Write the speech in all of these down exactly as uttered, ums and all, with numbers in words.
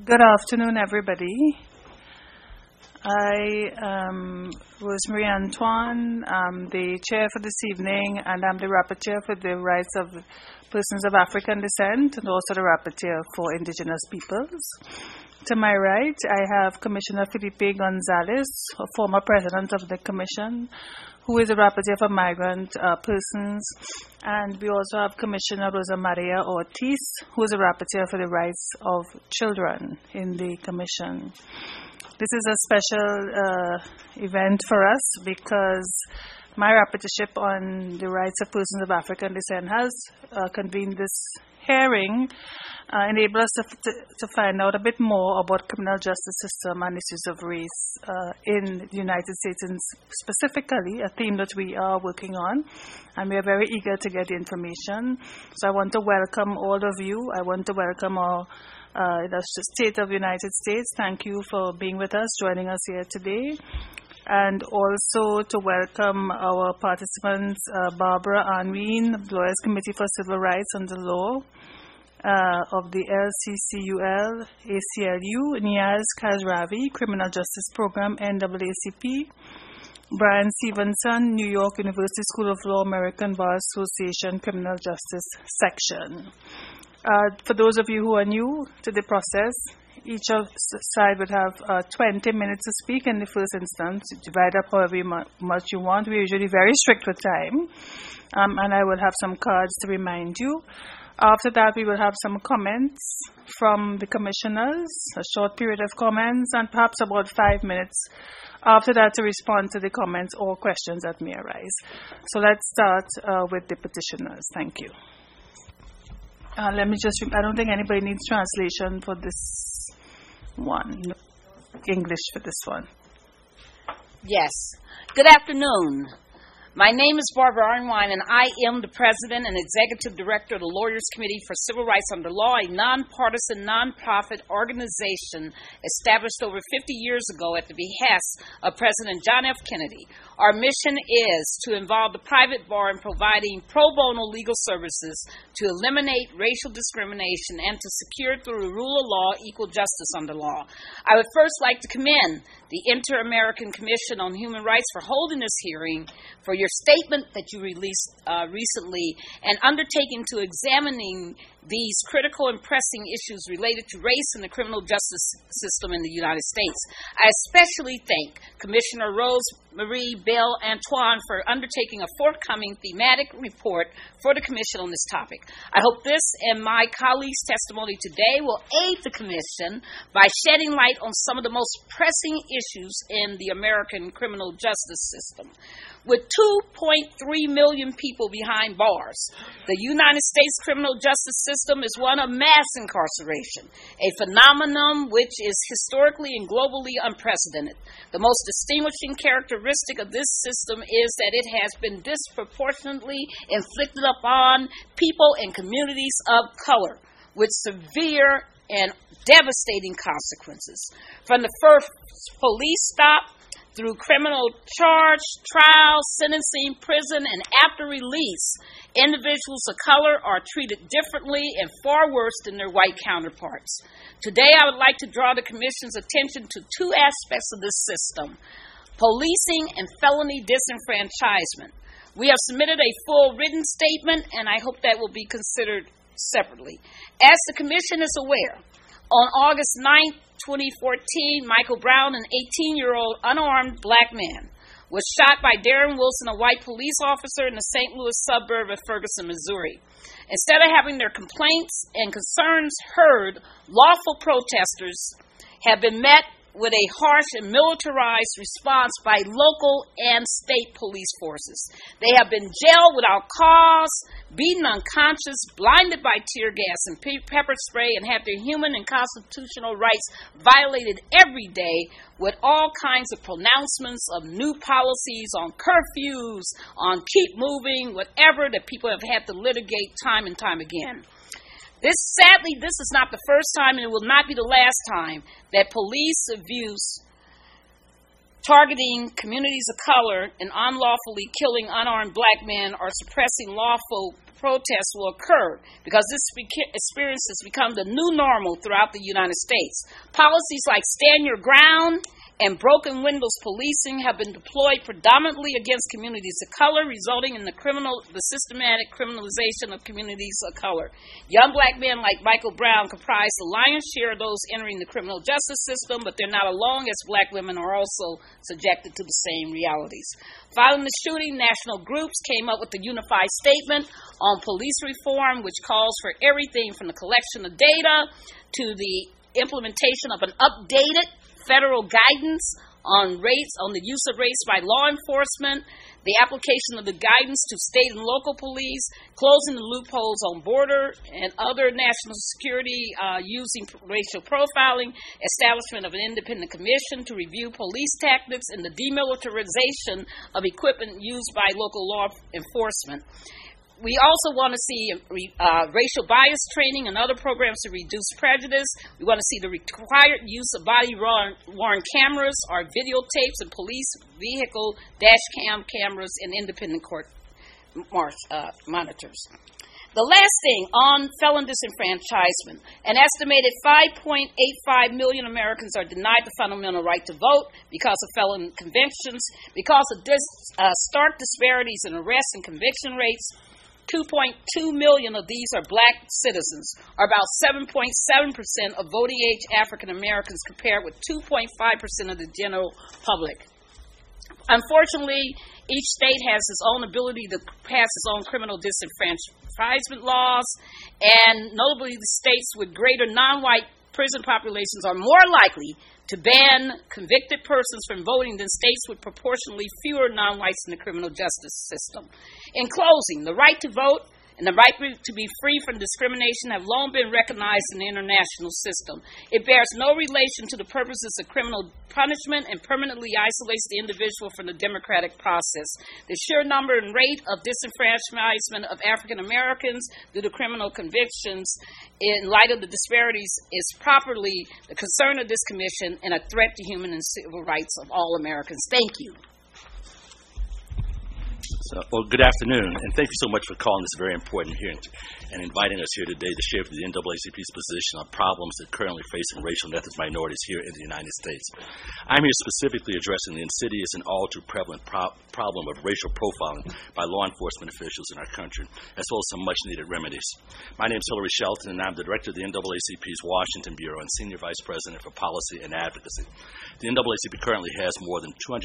Good afternoon, everybody. I am Rosemary Antoine. I'm the chair for this evening, and I'm the rapporteur for the rights of persons of African descent and also the rapporteur for indigenous peoples. To my right, I have Commissioner Felipe Gonzalez, a former president of the commission, who is a rapporteur for migrant uh, persons. And we also have Commissioner Rosa Maria Ortiz, who is a rapporteur for the rights of children in the commission. This is a special uh, event for us because my rapporteurship on the rights of persons of African descent has uh, convened this hearing, uh, enable us to, to, to find out a bit more about criminal justice system and issues of race uh, in the United States, and specifically a theme that we are working on, and we are very eager to get the information. So I want to welcome all of you. I want to welcome our uh, the state of the United States. Thank you for being with us, joining us here today. And also to welcome our participants, uh, Barbara Anween, Lawyers Committee for Civil Rights and the Law uh, of the L C C U L, A C L U, Niaz Kazravi, Criminal Justice Program, N double A C P, Brian Stevenson, New York University School of Law, American Bar Association, Criminal Justice Section. Uh, for those of you who are new to the process, each of side would have uh, twenty minutes to speak in the first instance. Divide up however much you want. We're usually very strict with time. Um, and I will have some cards to remind you. After that, we will have some comments from the commissioners, a short period of comments, and perhaps about five minutes after that to respond to the comments or questions that may arise. So let's start uh, with the petitioners. Thank you. Uh, let me just, I don't think anybody needs translation for this one. English for this one. Yes. Good afternoon. My name is Barbara Arnwine, and I am the President and Executive Director of the Lawyers Committee for Civil Rights Under Law, a nonpartisan, nonprofit organization established over fifty years ago at the behest of President John F. Kennedy. Our mission is to involve the private bar in providing pro bono legal services to eliminate racial discrimination and to secure through the rule of law equal justice under law. I would first like to commend the Inter-American Commission on Human Rights for holding this hearing, for your statement that you released uh, recently, and undertaking to examining these critical and pressing issues related to race in the criminal justice system in the United States. I especially thank Commissioner Rose Marie Bell Antoine for undertaking a forthcoming thematic report for the Commission on this topic. I hope this and my colleagues' testimony today will aid the Commission by shedding light on some of the most pressing issues in the American criminal justice system. With two point three million people behind bars, the United States criminal justice system is one of mass incarceration, a phenomenon which is historically and globally unprecedented. The most distinguishing characteristic of this system is that it has been disproportionately inflicted upon people and communities of color, with severe and devastating consequences. From the first police stop, through criminal charge, trial, sentencing, prison, and after release, individuals of color are treated differently and far worse than their white counterparts. Today, I would like to draw the Commission's attention to two aspects of this system: policing and felony disenfranchisement. We have submitted a full written statement, and I hope that will be considered separately. As the Commission is aware, on August ninth, twenty fourteen, Michael Brown, an eighteen-year-old unarmed black man, was shot by Darren Wilson, a white police officer in the Saint Louis suburb of Ferguson, Missouri. Instead of having their complaints and concerns heard, lawful protesters have been met with a harsh and militarized response by local and state police forces. They have been jailed without cause, beaten unconscious, blinded by tear gas and pepper spray, and have their human and constitutional rights violated every day with all kinds of pronouncements of new policies on curfews, on keep moving, whatever that people have had to litigate time and time again. This, sadly, this is not the first time, and it will not be the last time, that police abuse targeting communities of color and unlawfully killing unarmed black men or suppressing lawful protests will occur because this experience has become the new normal throughout the United States. Policies like Stand Your Ground and broken windows policing have been deployed predominantly against communities of color, resulting in the criminal, the systematic criminalization of communities of color. Young black men like Michael Brown comprise the lion's share of those entering the criminal justice system, but they're not alone, as black women are also subjected to the same realities. Following the shooting, national groups came up with a unified statement on police reform, which calls for everything from the collection of data to the implementation of an updated federal guidance on race, on the use of race by law enforcement, the application of the guidance to state and local police, closing the loopholes on border and other national security uh, using racial profiling, establishment of an independent commission to review police tactics, and the demilitarization of equipment used by local law enforcement. We also want to see uh, racial bias training and other programs to reduce prejudice. We want to see the required use of body-worn cameras or videotapes and police vehicle dash cam cameras and independent court uh, monitors. The last thing on felon disenfranchisement, an estimated five point eight five million Americans are denied the fundamental right to vote because of felon convictions. Because of this uh, stark disparities in arrest and conviction rates, two point two million of these are black citizens, or about seven point seven percent of voting age African Americans, compared with two point five percent of the general public. Unfortunately, each state has its own ability to pass its own criminal disenfranchisement laws, and notably the states with greater non-white prison populations are more likely to ban convicted persons from voting than states with proportionally fewer non-whites in the criminal justice system. In closing, the right to vote and the right to be free from discrimination have long been recognized in the international system. It bears no relation to the purposes of criminal punishment and permanently isolates the individual from the democratic process. The sheer number and rate of disenfranchisement of African Americans due to criminal convictions, in light of the disparities, is properly the concern of this commission and a threat to human and civil rights of all Americans. Thank you. So, well, good afternoon, and thank you so much for calling this very important hearing and inviting us here today to share with the N double A C P's position on problems that currently facing racial and ethnic minorities here in the United States. I'm here specifically addressing the insidious and all too prevalent pro- problem of racial profiling by law enforcement officials in our country, as well as some much-needed remedies. My name is Hillary Shelton, and I'm the director of the N double A C P's Washington Bureau and senior vice president for policy and advocacy. The N double A C P currently has more than two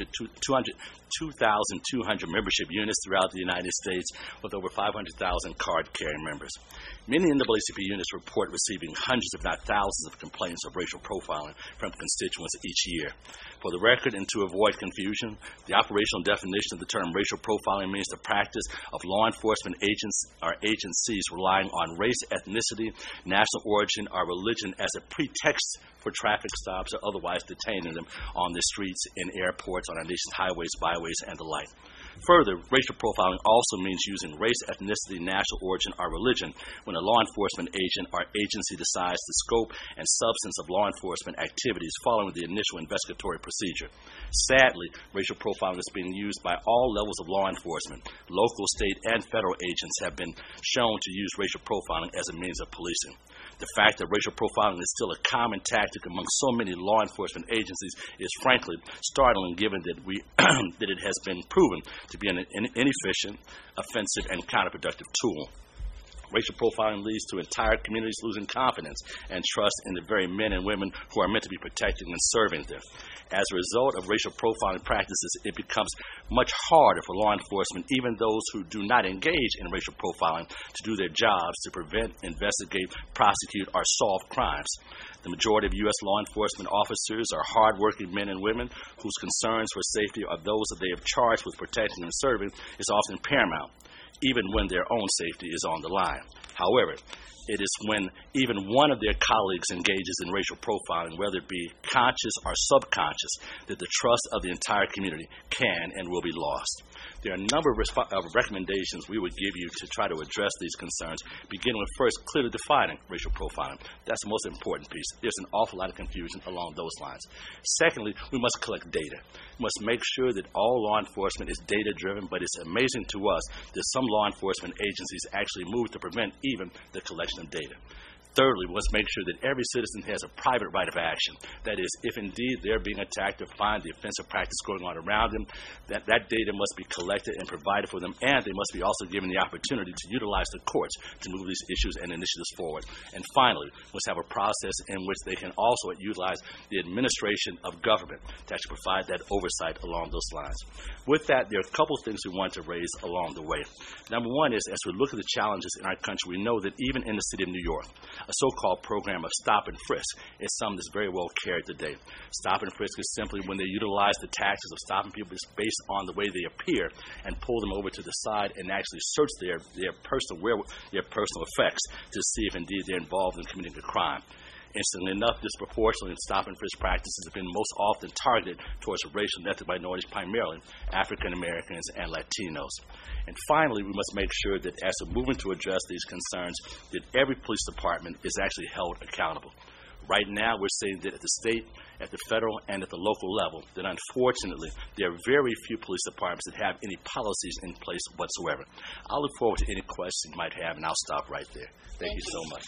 thousand two hundred membership units throughout the United States, with over five hundred thousand card-carrying members. Many N double A C P units report receiving hundreds, if not thousands, of complaints of racial profiling from constituents each year. For the record, and to avoid confusion, the operational definition of the term racial profiling means the practice of law enforcement agents or agencies relying on race, ethnicity, national origin, or religion as a pretext for traffic stops or otherwise detaining them on the streets, in airports, on our nation's highways, byways, and the like. Further, racial profiling also means using race, ethnicity, national origin, or religion when a law enforcement agent or agency decides the scope and substance of law enforcement activities following the initial investigatory procedure. Sadly, racial profiling is being used by all levels of law enforcement. Local, state, and federal agents have been shown to use racial profiling as a means of policing. The fact that racial profiling is still a common tactic among so many law enforcement agencies is frankly startling, given that we that it has been proven to be an inefficient, offensive, and counterproductive tool. Racial profiling leads to entire communities losing confidence and trust in the very men and women who are meant to be protecting and serving them. As a result of racial profiling practices, it becomes much harder for law enforcement, even those who do not engage in racial profiling, to do their jobs to prevent, investigate, prosecute, or solve crimes. The majority of U S law enforcement officers are hardworking men and women whose concerns for safety of those that they have charged with protecting and serving is often paramount, even when their own safety is on the line. However, It is when even one of their colleagues engages in racial profiling, whether it be conscious or subconscious, that the trust of the entire community can and will be lost. There are a number of, resp- of recommendations we would give you to try to address these concerns, beginning with first clearly defining racial profiling. That's the most important piece. There's an awful lot of confusion along those lines. Secondly, we must collect data. We must make sure that all law enforcement is data-driven, but it's amazing to us that some law enforcement agencies actually move to prevent even the collection of data. Thirdly, we must make sure that every citizen has a private right of action. That is, if indeed they're being attacked or find the offensive practice going on around them, that that data must be collected and provided for them, and they must be also given the opportunity to utilize the courts to move these issues and initiatives forward. And finally, we must have a process in which they can also utilize the administration of government to actually provide that oversight along those lines. With that, there are a couple of things we want to raise along the way. Number one is, as we look at the challenges in our country, we know that even in the city of New York, a so-called program of stop and frisk is something that's very well carried today. Stop and frisk is simply when they utilize the tactics of stopping people based on the way they appear and pull them over to the side and actually search their, their personal where, their personal effects to see if indeed they're involved in committing a crime. Interestingly enough, disproportionately, stop and frisk practices have been most often targeted towards racial and ethnic minorities, primarily African Americans and Latinos. And finally, we must make sure that as we're moving to address these concerns, that every police department is actually held accountable. Right now, we're seeing that at the state, at the federal, and at the local level, that unfortunately, there are very few police departments that have any policies in place whatsoever. I'll look forward to any questions you might have, and I'll stop right there. Thank, Thank you so much.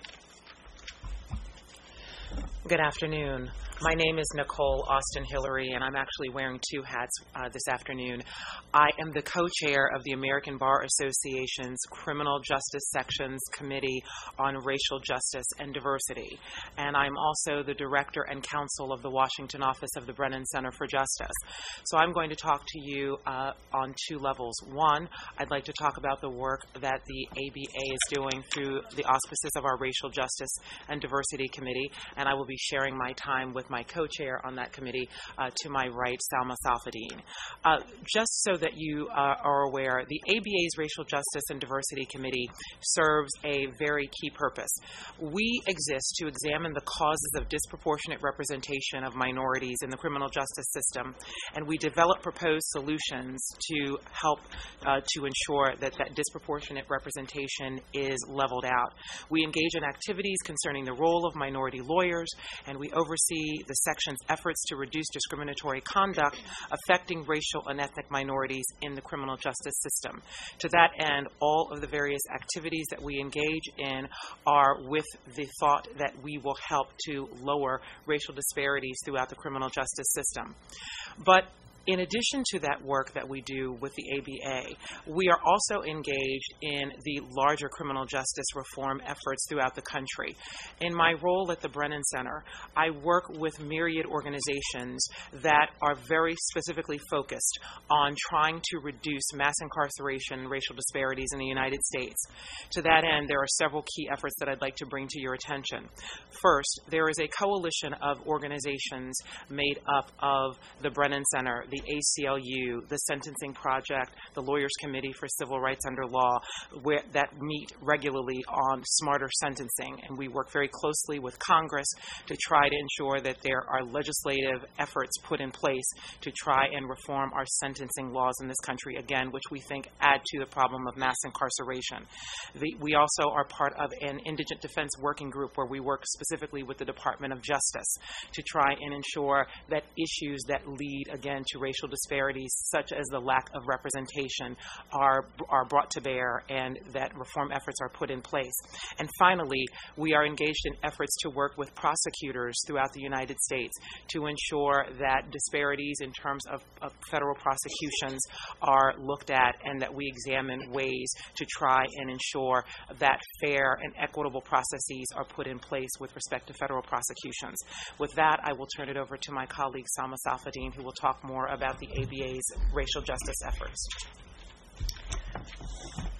Good afternoon. My name is Nicole Austin Hillary, and I'm actually wearing two hats uh, this afternoon. I am the co-chair of the American Bar Association's Criminal Justice Section's Committee on Racial Justice and Diversity, and I'm also the director and counsel of the Washington office of the Brennan Center for Justice. So I'm going to talk to you uh, on two levels. One, I'd like to talk about the work that the A B A is doing through the auspices of our Racial Justice and Diversity Committee, and I will be sharing my time with my co-chair on that committee, uh, to my right, Salma Safadine. Uh, just so that you uh, are aware, the A B A's Racial Justice and Diversity Committee serves a very key purpose. We exist to examine the causes of disproportionate representation of minorities in the criminal justice system, and we develop proposed solutions to help uh, to ensure that that disproportionate representation is leveled out. We engage in activities concerning the role of minority lawyers, and we oversee the section's efforts to reduce discriminatory conduct affecting racial and ethnic minorities in the criminal justice system. To that end, all of the various activities that we engage in are with the thought that we will help to lower racial disparities throughout the criminal justice system. But in addition to that work that we do with the A B A, we are also engaged in the larger criminal justice reform efforts throughout the country. In my role at the Brennan Center, I work with myriad organizations that are very specifically focused on trying to reduce mass incarceration and racial disparities in the United States. To that end, there are several key efforts that I'd like to bring to your attention. First, there is a coalition of organizations made up of the Brennan Center, the A C L U, the Sentencing Project, the Lawyers Committee for Civil Rights Under Law, where, that meet regularly on smarter sentencing. And we work very closely with Congress to try to ensure that there are legislative efforts put in place to try and reform our sentencing laws in this country, again, which we think add to the problem of mass incarceration. The, we also are part of an indigent defense working group where we work specifically with the Department of Justice to try and ensure that issues that lead, again, to racial disparities, such as the lack of representation, are are brought to bear and that reform efforts are put in place. And finally, we are engaged in efforts to work with prosecutors throughout the United States to ensure that disparities in terms of, of federal prosecutions are looked at and that we examine ways to try and ensure that fair and equitable processes are put in place with respect to federal prosecutions. With that, I will turn it over to my colleague, Salma Safadine, who will talk more about the A B A's racial justice efforts.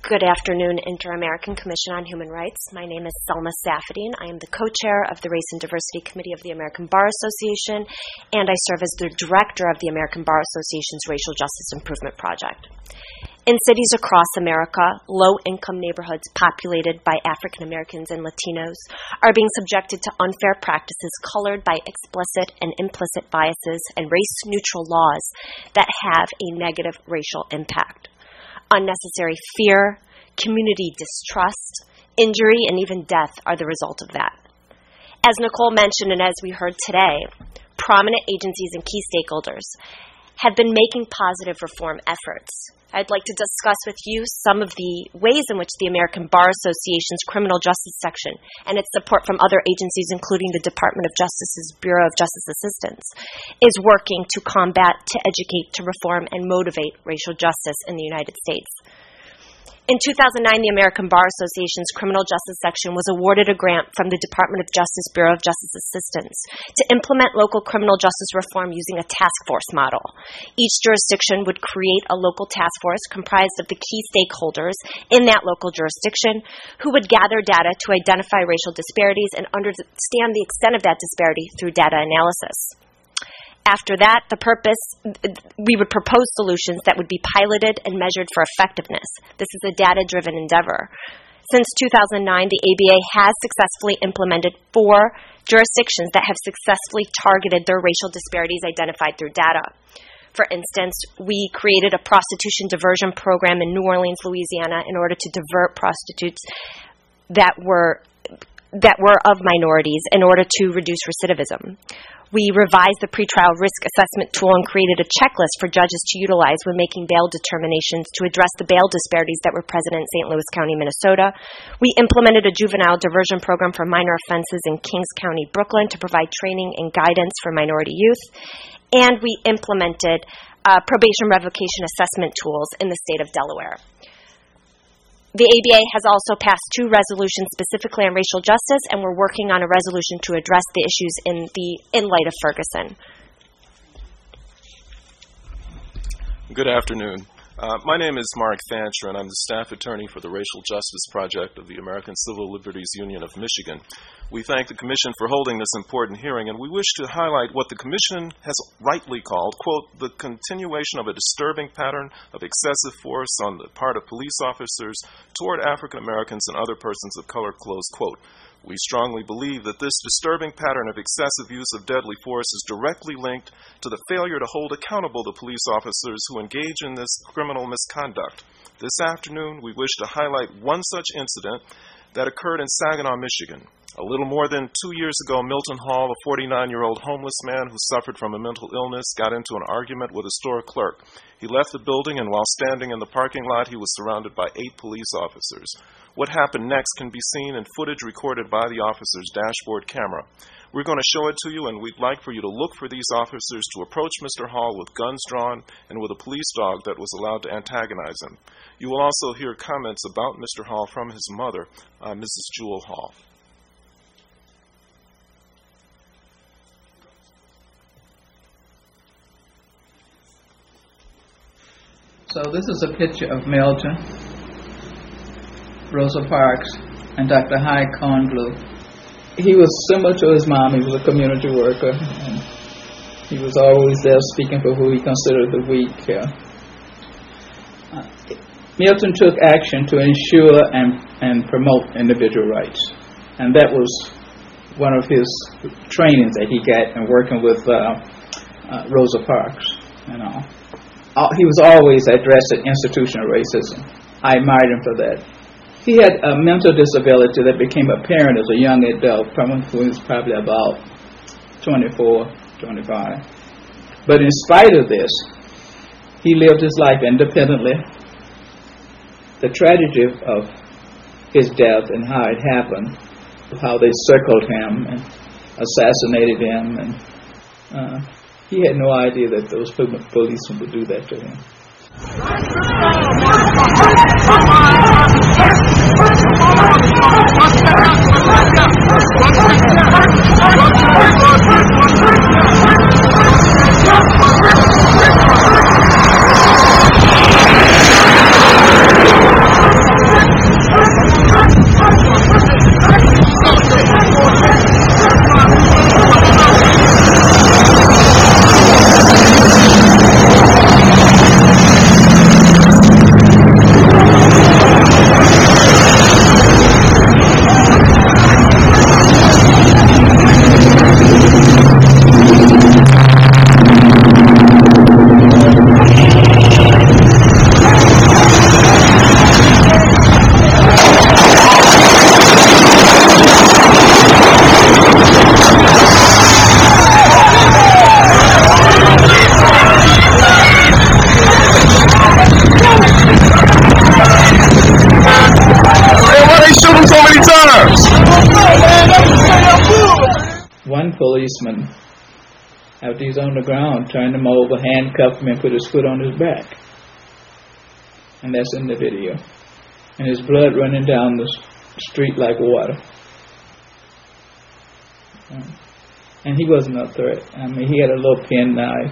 Good afternoon, Inter-American Commission on Human Rights. My name is Selma Safadine. I am the co-chair of the Race and Diversity Committee of the American Bar Association, and I serve as the director of the American Bar Association's Racial Justice Improvement Project. In cities across America, low-income neighborhoods populated by African Americans and Latinos are being subjected to unfair practices colored by explicit and implicit biases and race-neutral laws that have a negative racial impact. Unnecessary fear, community distrust, injury, and even death are the result of that. As Nicole mentioned, and as we heard today, prominent agencies and key stakeholders have been making positive reform efforts. I'd like to discuss with you some of the ways in which the American Bar Association's Criminal Justice Section and its support from other agencies, including the Department of Justice's Bureau of Justice Assistance, is working to combat, to educate, to reform, and motivate racial justice in the United States. In two thousand nine, the American Bar Association's Criminal Justice Section was awarded a grant from the Department of Justice Bureau of Justice Assistance to implement local criminal justice reform using a task force model. Each jurisdiction would create a local task force comprised of the key stakeholders in that local jurisdiction who would gather data to identify racial disparities and understand the extent of that disparity through data analysis. After that, the purpose, we would propose solutions that would be piloted and measured for effectiveness. This is a data-driven endeavor. Since two thousand nine, the A B A has successfully implemented four jurisdictions that have successfully targeted their racial disparities identified through data. For instance, we created a prostitution diversion program in New Orleans, Louisiana, in order to divert prostitutes that were that were of minorities in order to reduce recidivism. We revised the pretrial risk assessment tool and created a checklist for judges to utilize when making bail determinations to address the bail disparities that were present in Saint Louis County, Minnesota. We implemented a juvenile diversion program for minor offenses in Kings County, Brooklyn, to provide training and guidance for minority youth. And we implemented uh, probation revocation assessment tools in the state of Delaware. The A B A has also passed two resolutions specifically on racial justice, and we're working on a resolution to address the issues in the in light of Ferguson. Good afternoon. Uh, my name is Mark Fancher, and I'm the staff attorney for the Racial Justice Project of the American Civil Liberties Union of Michigan. We thank the Commission for holding this important hearing, and we wish to highlight what the Commission has rightly called, quote, the continuation of a disturbing pattern of excessive force on the part of police officers toward African Americans and other persons of color, close quote. We strongly believe that this disturbing pattern of excessive use of deadly force is directly linked to the failure to hold accountable the police officers who engage in this criminal misconduct. This afternoon, we wish to highlight one such incident that occurred in Saginaw, Michigan. A little more than two years ago, Milton Hall, a forty-nine-year-old homeless man who suffered from a mental illness, got into an argument with a store clerk. He left the building, and while standing in the parking lot, he was surrounded by eight police officers. What happened next can be seen in footage recorded by the officer's dashboard camera. We're going to show it to you, and we'd like for you to look for these officers to approach Mister Hall with guns drawn and with a police dog that was allowed to antagonize him. You will also hear comments about Mister Hall from his mother, uh, Missus Jewel Hall. So this is a picture of Milton, Rosa Parks, and Doctor Hyde Kornblue. He was similar to his mom. He was a community worker, and he was always there speaking for who he considered the weak. Uh, uh, Milton took action to ensure and, and promote individual rights, and that was one of his trainings that he got in working with uh, uh, Rosa Parks, you know. He was always addressing institutional racism. I admired him for that. He had a mental disability that became apparent as a young adult, probably when he was probably about twenty-four, twenty-five. But in spite of this, he lived his life independently. The tragedy of his death and how it happened, how they circled him and assassinated him, and uh, he had no idea that those policemen would do that to him. policeman, after he's on the ground, turned him over, handcuffed him, and put his foot on his back. And that's in the video. And his blood running down the street like water. And he wasn't a threat. I mean, he had a little pen knife.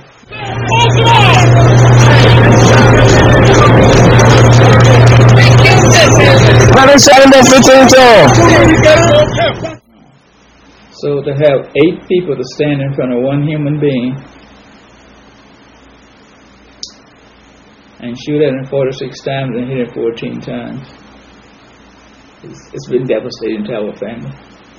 So to have eight people to stand in front of one human being and shoot at him forty-six times and hit him fourteen times, it's, it's been devastating to our family.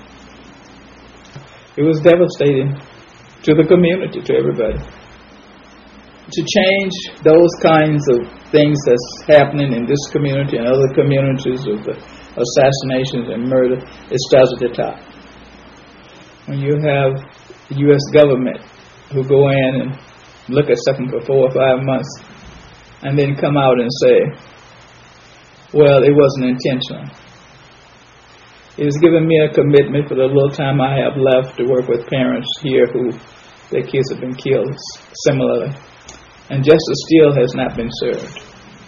It was devastating to the community, to everybody. To change those kinds of things that's happening in this community and other communities of the assassinations and murder, it starts at the top. When you have the U S government who go in and look at something for four or five months and then come out and say, well, it wasn't intentional. It has given me a commitment for the little time I have left to work with parents here who their kids have been killed similarly. And justice still has not been served.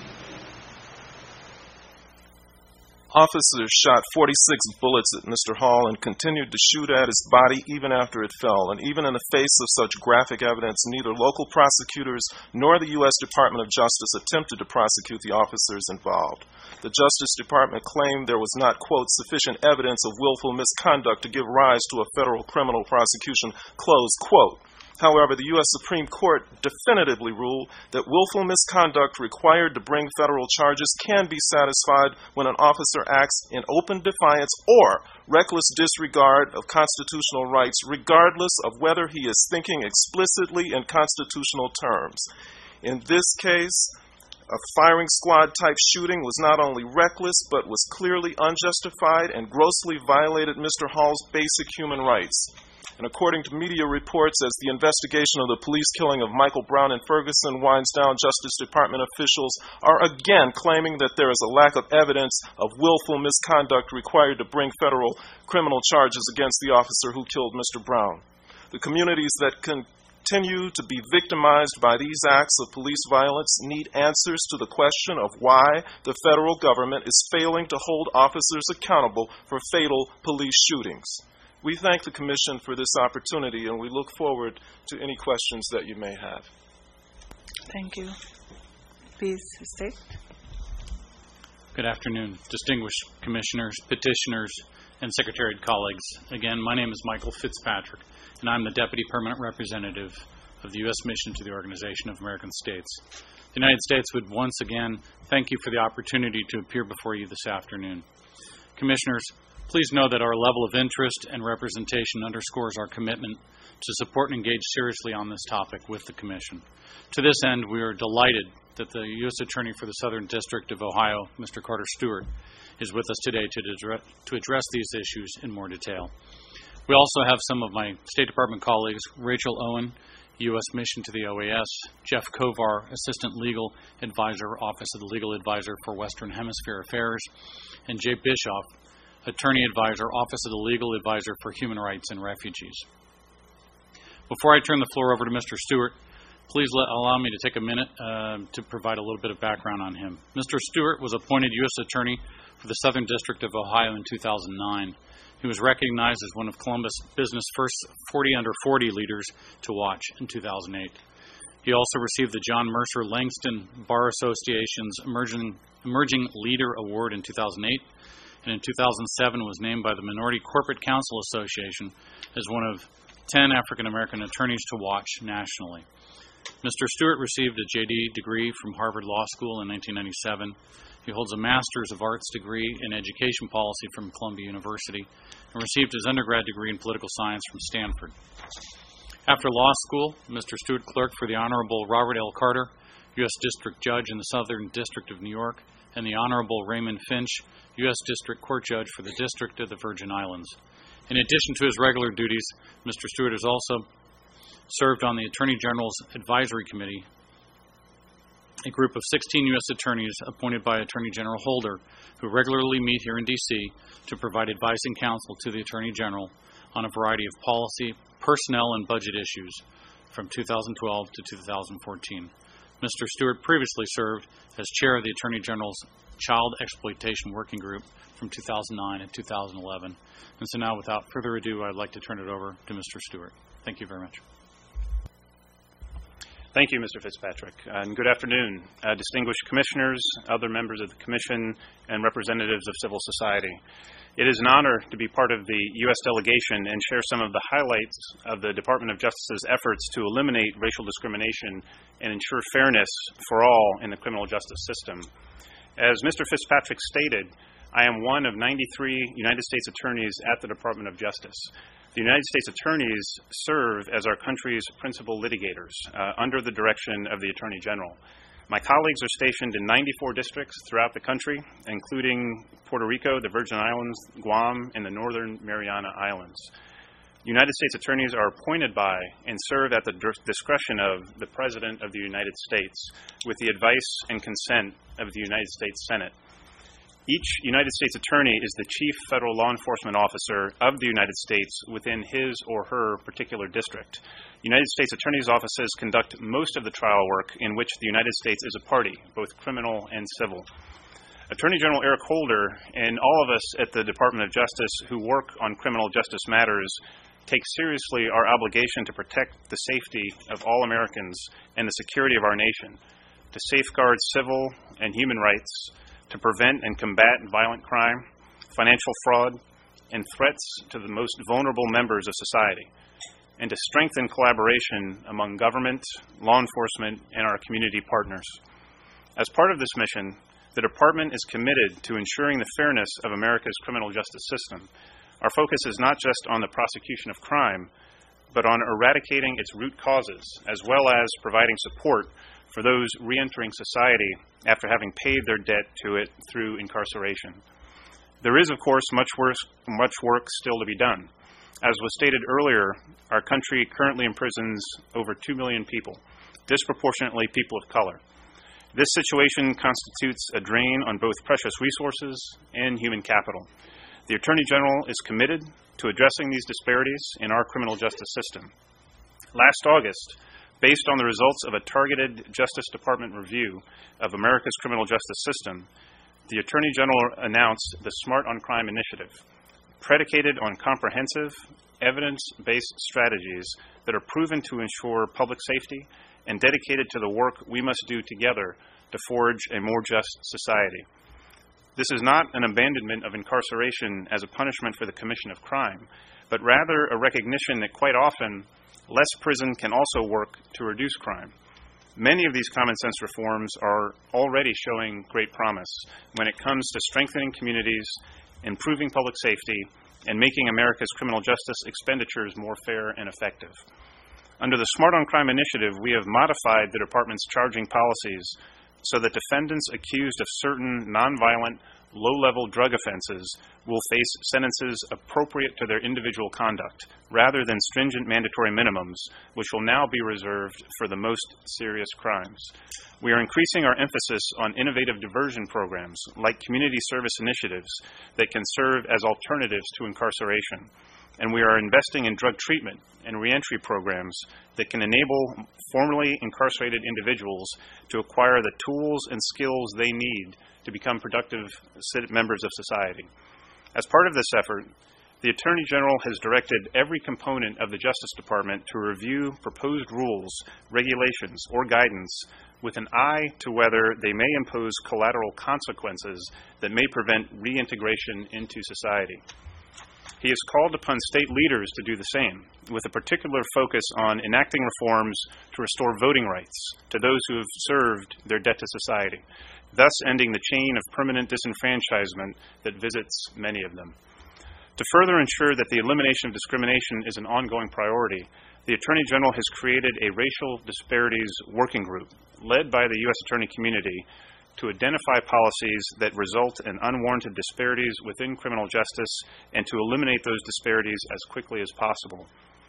Officers shot forty-six bullets at Mister Hall and continued to shoot at his body even after it fell. And even in the face of such graphic evidence, neither local prosecutors nor the U S Department of Justice attempted to prosecute the officers involved. The Justice Department claimed there was not, quote, sufficient evidence of willful misconduct to give rise to a federal criminal prosecution, close quote. However, the U S Supreme Court definitively ruled that willful misconduct required to bring federal charges can be satisfied when an officer acts in open defiance or reckless disregard of constitutional rights, regardless of whether he is thinking explicitly in constitutional terms. In this case, a firing squad type shooting was not only reckless, but was clearly unjustified and grossly violated Mister Hall's basic human rights. And according to media reports, as the investigation of the police killing of Michael Brown in Ferguson winds down, Justice Department officials are again claiming that there is a lack of evidence of willful misconduct required to bring federal criminal charges against the officer who killed Mister Brown. The communities that continue to be victimized by these acts of police violence need answers to the question of why the federal government is failing to hold officers accountable for fatal police shootings. We thank the Commission for this opportunity, and we look forward to any questions that you may have. Thank you. Please state. Good afternoon, distinguished commissioners, petitioners, and secretariat colleagues. Again, my name is Michael Fitzpatrick, and I'm the Deputy Permanent Representative of the U S Mission to the Organization of American States. The United States would once again thank you for the opportunity to appear before you this afternoon. Commissioners, please know that our level of interest and representation underscores our commitment to support and engage seriously on this topic with the Commission. To this end, we are delighted that the U S Attorney for the Southern District of Ohio, Mister Carter Stewart, is with us today to, address, to address these issues in more detail. We also have some of my State Department colleagues, Rachel Owen, U S Mission to the O A S, Jeff Kovar, Assistant Legal Advisor, Office of the Legal Advisor for Western Hemisphere Affairs, and Jay Bischoff, Attorney Advisor, Office of the Legal Advisor for Human Rights and Refugees. Before I turn the floor over to Mister Stewart, please let, allow me to take a minute uh, to provide a little bit of background on him. Mister Stewart was appointed U S Attorney for the Southern District of Ohio in two thousand nine. He was recognized as one of Columbus Business' first forty under forty leaders to watch in two thousand eight. He also received the John Mercer Langston Bar Association's Emerging, Emerging Leader Award in two thousand eight, and in two thousand seven was named by the Minority Corporate Counsel Association as one of ten African American attorneys to watch nationally. Mister Stewart received a J D degree from Harvard Law School in nineteen ninety-seven. He holds a Master's of Arts degree in Education Policy from Columbia University and received his undergrad degree in Political Science from Stanford. After law school, Mister Stewart clerked for the Honorable Robert L. Carter, U S District Judge in the Southern District of New York, and the Honorable Raymond Finch, U S District Court Judge for the District of the Virgin Islands. In addition to his regular duties, Mister Stewart has also served on the Attorney General's Advisory Committee, a group of sixteen U S attorneys appointed by Attorney General Holder who regularly meet here in D C to provide advice and counsel to the Attorney General on a variety of policy, personnel and budget issues from two thousand twelve to two thousand fourteen. Mister Stewart previously served as chair of the Attorney General's Child Exploitation Working Group from two thousand nine and two thousand eleven. And so now, without further ado, I'd like to turn it over to Mister Stewart. Thank you very much. Thank you, Mister Fitzpatrick, and good afternoon, uh, distinguished commissioners, other members of the Commission, and representatives of civil society. It is an honor to be part of the U S delegation and share some of the highlights of the Department of Justice's efforts to eliminate racial discrimination and ensure fairness for all in the criminal justice system. As Mister Fitzpatrick stated, I am one of ninety-three United States attorneys at the Department of Justice. The United States attorneys serve as our country's principal litigators uh, under the direction of the Attorney General. My colleagues are stationed in ninety-four districts throughout the country, including Puerto Rico, the Virgin Islands, Guam, and the Northern Mariana Islands. United States attorneys are appointed by and serve at the discretion of the President of the United States with the advice and consent of the United States Senate. Each United States attorney is the chief federal law enforcement officer of the United States within his or her particular district. United States attorneys' offices conduct most of the trial work in which the United States is a party, both criminal and civil. Attorney General Eric Holder and all of us at the Department of Justice who work on criminal justice matters take seriously our obligation to protect the safety of all Americans and the security of our nation, to safeguard civil and human rights, to prevent and combat violent crime, financial fraud, and threats to the most vulnerable members of society, and to strengthen collaboration among government, law enforcement, and our community partners. As part of this mission, the Department is committed to ensuring the fairness of America's criminal justice system. Our focus is not just on the prosecution of crime, but on eradicating its root causes, as well as providing support for those reentering society after having paid their debt to it through incarceration. There is, of course, much work, much work still to be done. As was stated earlier, our country currently imprisons over two million people, disproportionately people of color. This situation constitutes a drain on both precious resources and human capital. The Attorney General is committed to addressing these disparities in our criminal justice system. Last August, based on the results of a targeted Justice Department review of America's criminal justice system, the Attorney General announced the Smart on Crime initiative, predicated on comprehensive, evidence-based strategies that are proven to ensure public safety and dedicated to the work we must do together to forge a more just society. This is not an abandonment of incarceration as a punishment for the commission of crime, but rather a recognition that quite often less prison can also work to reduce crime. Many of these common sense reforms are already showing great promise when it comes to strengthening communities, improving public safety, and making America's criminal justice expenditures more fair and effective. Under the Smart on Crime initiative, we have modified the department's charging policies so that defendants accused of certain nonviolent, low-level drug offenses will face sentences appropriate to their individual conduct, rather than stringent mandatory minimums, which will now be reserved for the most serious crimes. We are increasing our emphasis on innovative diversion programs, like community service initiatives that can serve as alternatives to incarceration. And we are investing in drug treatment and reentry programs that can enable formerly incarcerated individuals to acquire the tools and skills they need to become productive members of society. As part of this effort, the Attorney General has directed every component of the Justice Department to review proposed rules, regulations, or guidance with an eye to whether they may impose collateral consequences that may prevent reintegration into society. He has called upon state leaders to do the same, with a particular focus on enacting reforms to restore voting rights to those who have served their debt to society, thus ending the chain of permanent disenfranchisement that visits many of them. To further ensure that the elimination of discrimination is an ongoing priority, the Attorney General has created a racial disparities working group led by the U S attorney community to identify policies that result in unwarranted disparities within criminal justice and to eliminate those disparities as quickly as possible.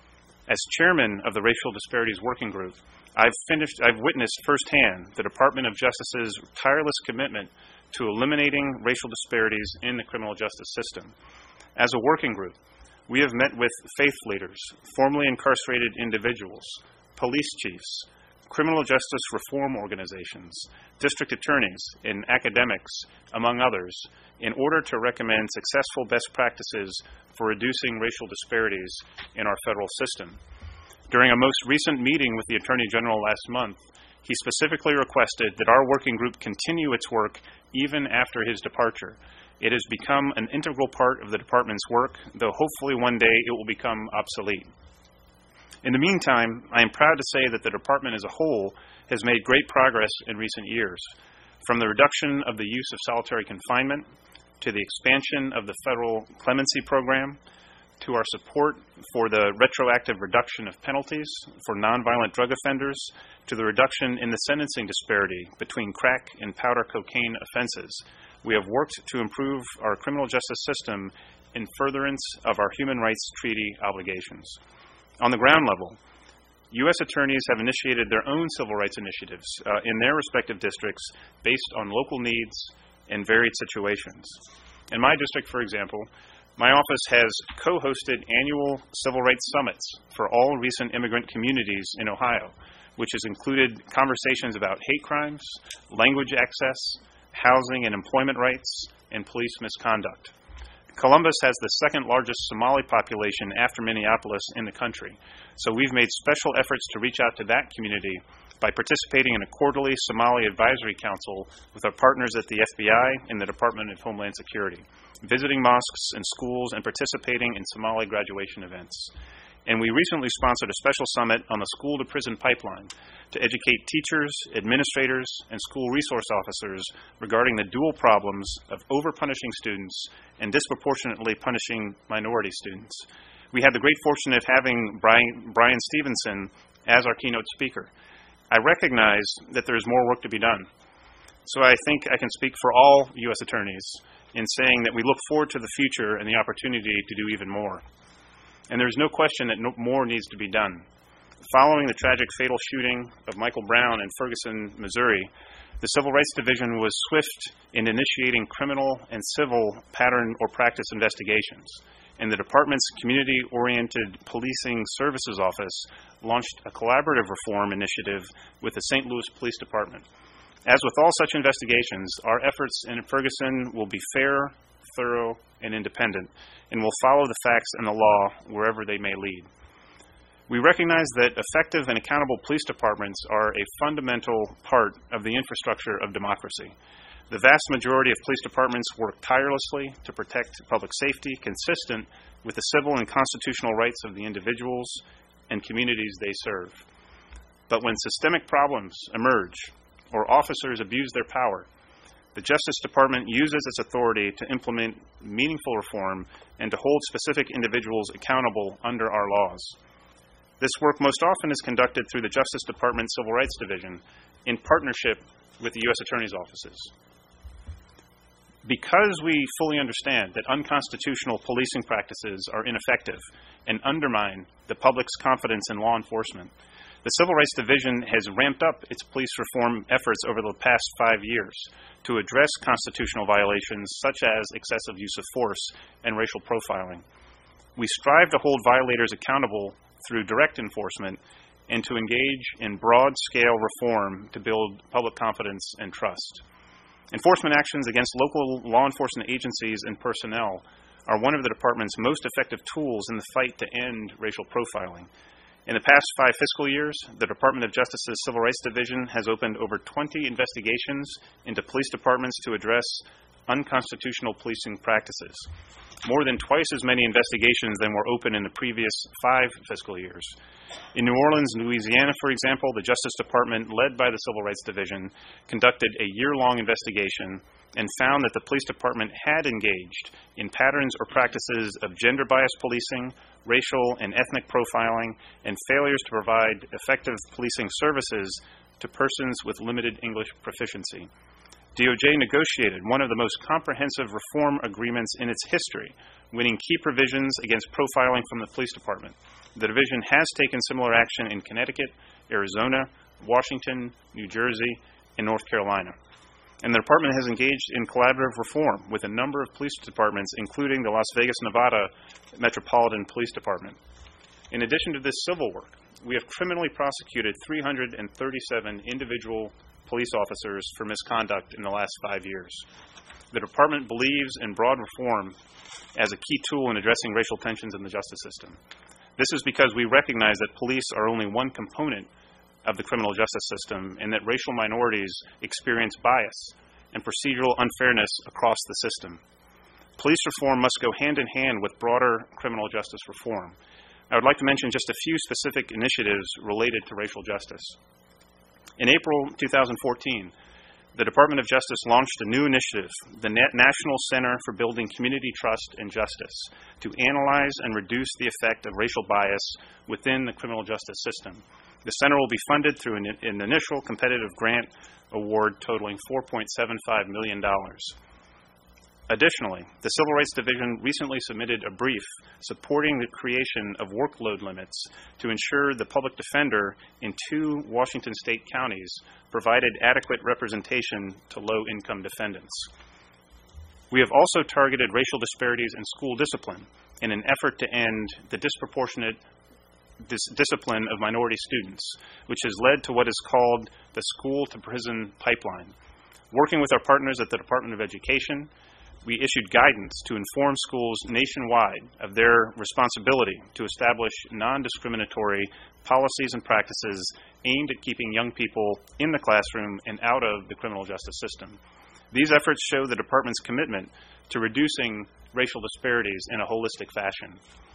As chairman of the Racial Disparities Working Group, I've, finished, I've witnessed firsthand the Department of Justice's tireless commitment to eliminating racial disparities in the criminal justice system. As a working group, We have met with faith leaders, formerly incarcerated individuals, police chiefs, criminal justice reform organizations, district attorneys, and academics, among others, in order to recommend successful best practices for reducing racial disparities in our federal system. During a most recent meeting with the Attorney General last month, he specifically requested that our working group continue its work even after his departure. It has become an integral part of the department's work, though hopefully one day it will become obsolete. In the meantime, I am proud to say that the department as a whole has made great progress in recent years, from the reduction of the use of solitary confinement to the expansion of the federal clemency program, to our support for the retroactive reduction of penalties for nonviolent drug offenders, to the reduction in the sentencing disparity between crack and powder cocaine offenses. We have worked to improve our criminal justice system in furtherance of our human rights treaty obligations. On the ground level, U S attorneys have initiated their own civil rights initiatives uh, in their respective districts based on local needs and varied situations. In my district, for example, my office has co-hosted annual civil rights summits for all recent immigrant communities in Ohio, which has included conversations about hate crimes, language access, housing and employment rights, and police misconduct. Columbus has the second largest Somali population after Minneapolis in the country, so we've made special efforts to reach out to that community by participating in a quarterly Somali Advisory Council with our partners at the F B I and the Department of Homeland Security, visiting mosques and schools and participating in Somali graduation events. And we recently sponsored a special summit on the school-to-prison pipeline to educate teachers, administrators, and school resource officers regarding the dual problems of over-punishing students and disproportionately punishing minority students. We had the great fortune of having Brian, Brian Stevenson as our keynote speaker. I recognize that there is more work to be done. So I think I can speak for all U S attorneys in saying that we look forward to the future and the opportunity to do even more. And there's no question that no more needs to be done. Following the tragic fatal shooting of Michael Brown in Ferguson, Missouri, the Civil Rights Division was swift in initiating criminal and civil pattern or practice investigations, and the department's Community-Oriented Policing Services Office launched a collaborative reform initiative with the Saint Louis Police Department. As with all such investigations, our efforts in Ferguson will be fair, thorough, and independent, and will follow the facts and the law wherever they may lead. We recognize that effective and accountable police departments are a fundamental part of the infrastructure of democracy. The vast majority of police departments work tirelessly to protect public safety, consistent with the civil and constitutional rights of the individuals and communities they serve. But when systemic problems emerge or officers abuse their power, the Justice Department uses its authority to implement meaningful reform and to hold specific individuals accountable under our laws. This work most often is conducted through the Justice Department Civil Rights Division in partnership with the U S Attorney's offices. Because we fully understand that unconstitutional policing practices are ineffective and undermine the public's confidence in law enforcement, the Civil Rights Division has ramped up its police reform efforts over the past five years to address constitutional violations such as excessive use of force and racial profiling. We strive to hold violators accountable through direct enforcement and to engage in broad-scale reform to build public confidence and trust. Enforcement actions against local law enforcement agencies and personnel are one of the department's most effective tools in the fight to end racial profiling. In the past five fiscal years, the Department of Justice's Civil Rights Division has opened over twenty investigations into police departments to address unconstitutional policing practices, more than twice as many investigations than were open in the previous five fiscal years. In New Orleans, Louisiana, for example, the Justice Department, led by the Civil Rights Division, conducted a year-long investigation and found that the police department had engaged in patterns or practices of gender-biased policing, racial and ethnic profiling, and failures to provide effective policing services to persons with limited English proficiency. D O J negotiated one of the most comprehensive reform agreements in its history, winning key provisions against profiling from the police department. The division has taken similar action in Connecticut, Arizona, Washington, New Jersey, and North Carolina. and the department has engaged in collaborative reform with a number of police departments, including the Las Vegas, Nevada Metropolitan Police Department. In addition to this civil work, we have criminally prosecuted three hundred thirty-seven individual police officers for misconduct in the last five years. The department believes in broad reform as a key tool in addressing racial tensions in the justice system. This is because we recognize that police are only one component of the criminal justice system and that racial minorities experience bias and procedural unfairness across the system. Police reform must go hand in hand with broader criminal justice reform. I would like to mention just a few specific initiatives related to racial justice. In April twenty fourteen, the Department of Justice launched a new initiative, the National Center for Building Community Trust and Justice, to analyze and reduce the effect of racial bias within the criminal justice system. The center will be funded through an, an initial competitive grant award totaling four point seven five million dollars. Additionally, the Civil Rights Division recently submitted a brief supporting the creation of workload limits to ensure the public defender in two Washington state counties provided adequate representation to low-income defendants. We have also targeted racial disparities in school discipline in an effort to end the disproportionate dis- discipline of minority students, which has led to what is called the school-to-prison pipeline. Working with our partners at the Department of Education, we issued guidance to inform schools nationwide of their responsibility to establish non-discriminatory policies and practices aimed at keeping young people in the classroom and out of the criminal justice system. These efforts show the department's commitment to reducing racial disparities in a holistic fashion.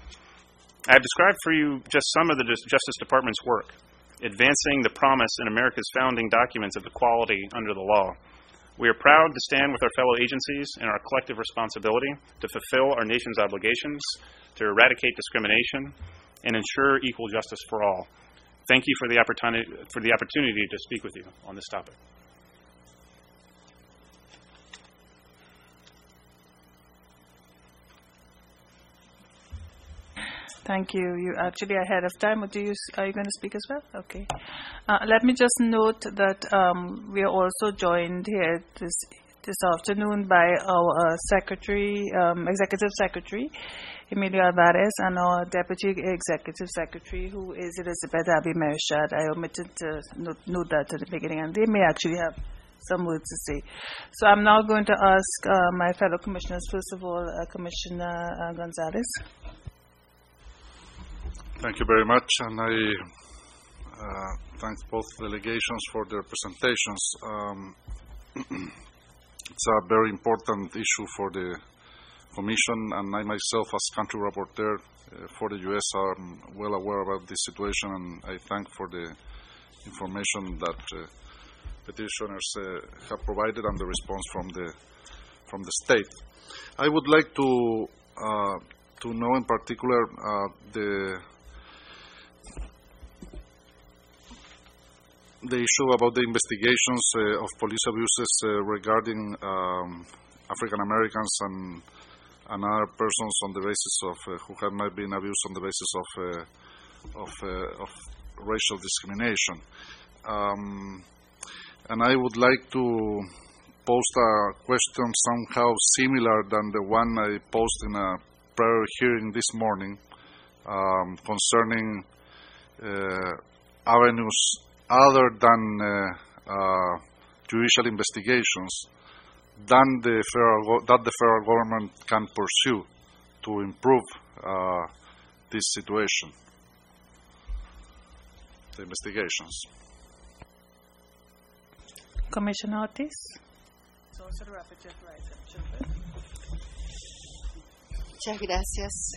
I have described for you just some of the Justice Department's work, advancing the promise in America's founding documents of equality under the law. We are proud to stand with our fellow agencies in our collective responsibility to fulfill our nation's obligations, to eradicate discrimination, and ensure equal justice for all. Thank you for the opportunity, for the opportunity to speak with you on this topic. Thank you. You're actually ahead of time. Or do you, are you going to speak as well? Okay. Uh, let me just note that um, we are also joined here this this afternoon by our uh, secretary, um, executive secretary, Emilio Alvarez, and our deputy executive secretary, who is Elizabeth Abbey Mershad. I omitted to note, note that at the beginning, and they may actually have some words to say. So I'm now going to ask uh, my fellow commissioners, first of all, uh, Commissioner uh, Gonzalez. Thank you very much, and I uh, thank both delegations for their presentations. Um, it's a very important issue for the Commission, and I myself, as country rapporteur uh, for the U S, am well aware about this situation, and I thank for the information that uh, petitioners uh, have provided and the response from the from the state. I would like to uh, to know in particular uh, the the issue about the investigations uh, of police abuses uh, regarding um, African Americans and, and other persons on the basis of uh, who have not been abused on the basis of uh, of, uh, of racial discrimination. Um, and I would like to post a question somehow similar than the one I posed in a prior hearing this morning um, concerning uh, avenues other than uh, uh, judicial investigations than the federal that the federal government can pursue to improve uh, this situation, the investigations. Commissioner Ortiz. It's also the rapporteur for rights of children. Muchas gracias.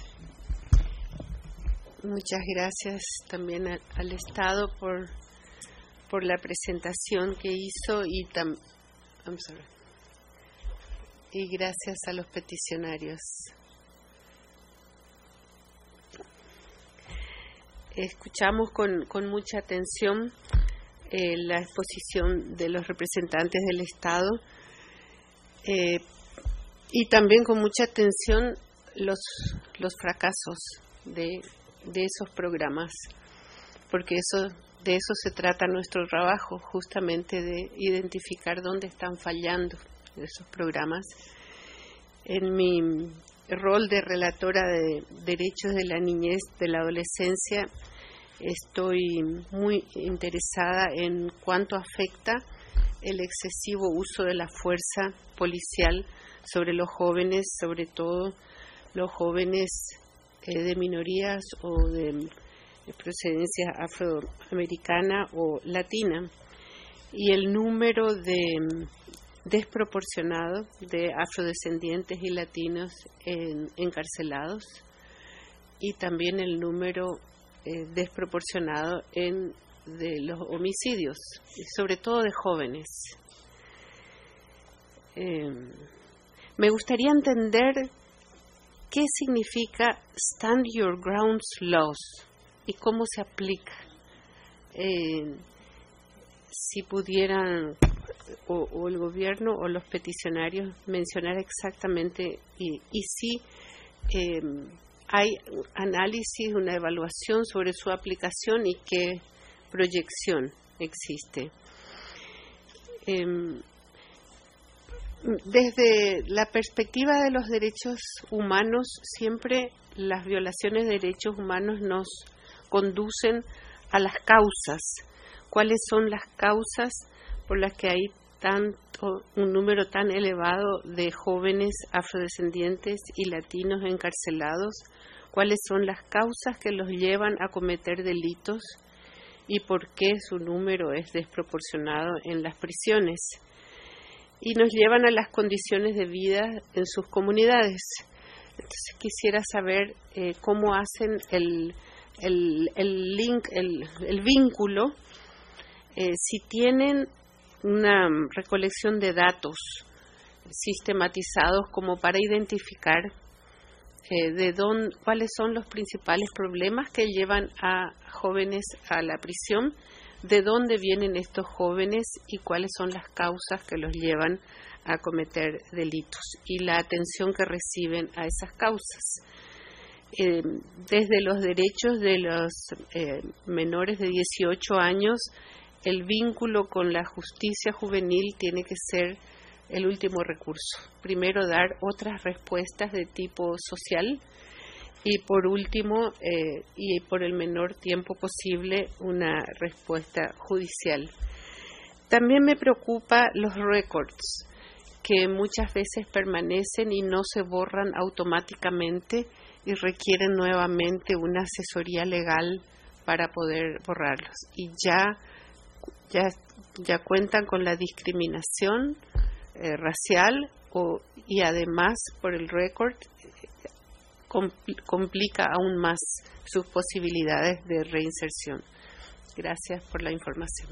Muchas gracias también al, al Estado por por la presentación que hizo y tam, I'm sorry, y gracias a los peticionarios. Escuchamos con, con mucha atención eh, la exposición de los representantes del Estado eh, y también con mucha atención los, los fracasos de, de esos programas, porque eso de eso se trata nuestro trabajo, justamente de identificar dónde están fallando esos programas. En mi rol de relatora de derechos de la niñez, de la adolescencia, estoy muy interesada en cuánto afecta el excesivo uso de la fuerza policial sobre los jóvenes, sobre todo los jóvenes eh, de minorías o de, de procedencia afroamericana o latina, y el número de desproporcionado de afrodescendientes y latinos en, encarcelados, y también el número eh, desproporcionado en de los homicidios, sobre todo de jóvenes. Eh, me gustaría entender qué significa Stand Your Grounds Laws y cómo se aplica. Eh, si pudieran o, o el gobierno o los peticionarios mencionar exactamente y, y si eh, hay análisis, una evaluación sobre su aplicación y qué proyección existe. Eh, desde la perspectiva de los derechos humanos, siempre las violaciones de derechos humanos nos conducen a las causas. ¿Cuáles son las causas por las que hay tanto, un número tan elevado de jóvenes afrodescendientes y latinos encarcelados? ¿Cuáles son las causas que los llevan a cometer delitos? ¿Y por qué su número es desproporcionado en las prisiones? Y nos llevan a las condiciones de vida en sus comunidades. Entonces quisiera saber eh, cómo hacen el, el, el link, el, el vínculo, eh, si tienen una recolección de datos sistematizados como para identificar Eh, de dónde, cuáles son los principales problemas que llevan a jóvenes a la prisión, de dónde vienen estos jóvenes y cuáles son las causas que los llevan a cometer delitos y la atención que reciben a esas causas. Eh, desde los derechos de los eh, menores de dieciocho años, el vínculo con la justicia juvenil tiene que ser el último recurso. Primero, dar otras respuestas de tipo social y, por último, eh, y por el menor tiempo posible, una respuesta judicial. También me preocupa los récords, que muchas veces permanecen y no se borran automáticamente y requieren nuevamente una asesoría legal para poder borrarlos. Y ya, ya, ya cuentan con la discriminación Eh, racial o, y además por el récord compl- complica aún más sus posibilidades de reinserción. Gracias por la información.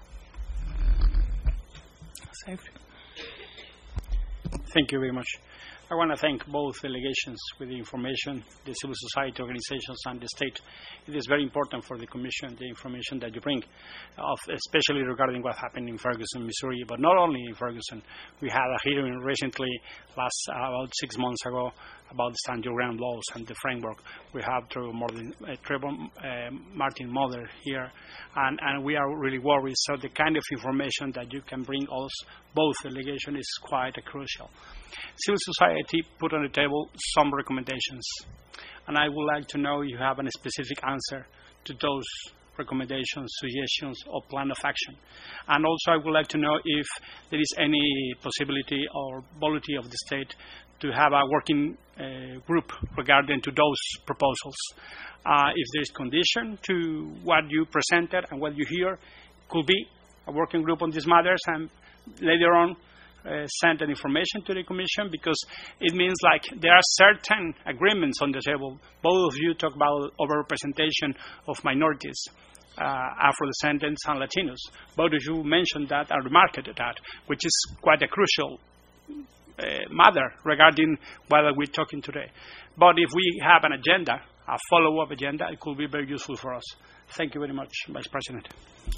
Thank you very much. I want to thank both delegations with the information, the civil society organizations and the state. It is very important for the Commission, the information that you bring, of, especially regarding what happened in Ferguson, Missouri, but not only in Ferguson. We had a hearing recently, last uh, about six months ago, about the Stand Your Ground laws and the framework. We have through more than uh, Trevor uh, Martin Mother here, and, and we are really worried. So the kind of information that you can bring us, both delegations, is quite uh, crucial. Civil society put on the table some recommendations, and I would like to know if you have a specific answer to those recommendations, suggestions, or plan of action. And also I would like to know if there is any possibility or ability of the state to have a working uh, group regarding to those proposals. Uh, if there is condition to what you presented and what you hear, could be a working group on these matters, and later on uh, send an information to the Commission, because it means like there are certain agreements on the table. Both of you talk about overrepresentation of minorities, uh, Afro-descendants and Latinos. Both of you mentioned that and remarked that, which is quite a crucial uh, matter regarding what we're talking today. But if we have an agenda, a follow-up agenda, it could be very useful for us. Thank you very much, Vice President.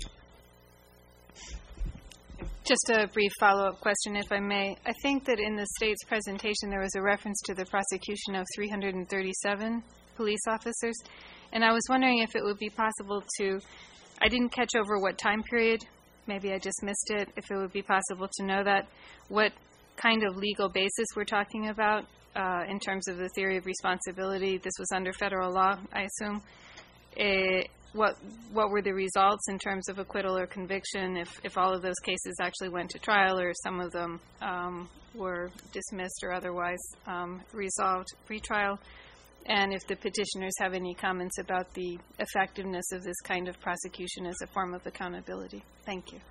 Just a brief follow-up question, if I may. I think that in the state's presentation there was a reference to the prosecution of three hundred thirty-seven police officers, and I was wondering if it would be possible to I didn't catch over what time period. Maybe I just missed it. If it would be possible to know that, what kind of legal basis we're talking about uh, in terms of the theory of responsibility. This was under federal law, I assume. It, what what were the results in terms of acquittal or conviction, if, if all of those cases actually went to trial or some of them um, were dismissed or otherwise um, resolved pre-trial, and if the petitioners have any comments about the effectiveness of this kind of prosecution as a form of accountability. Thank you.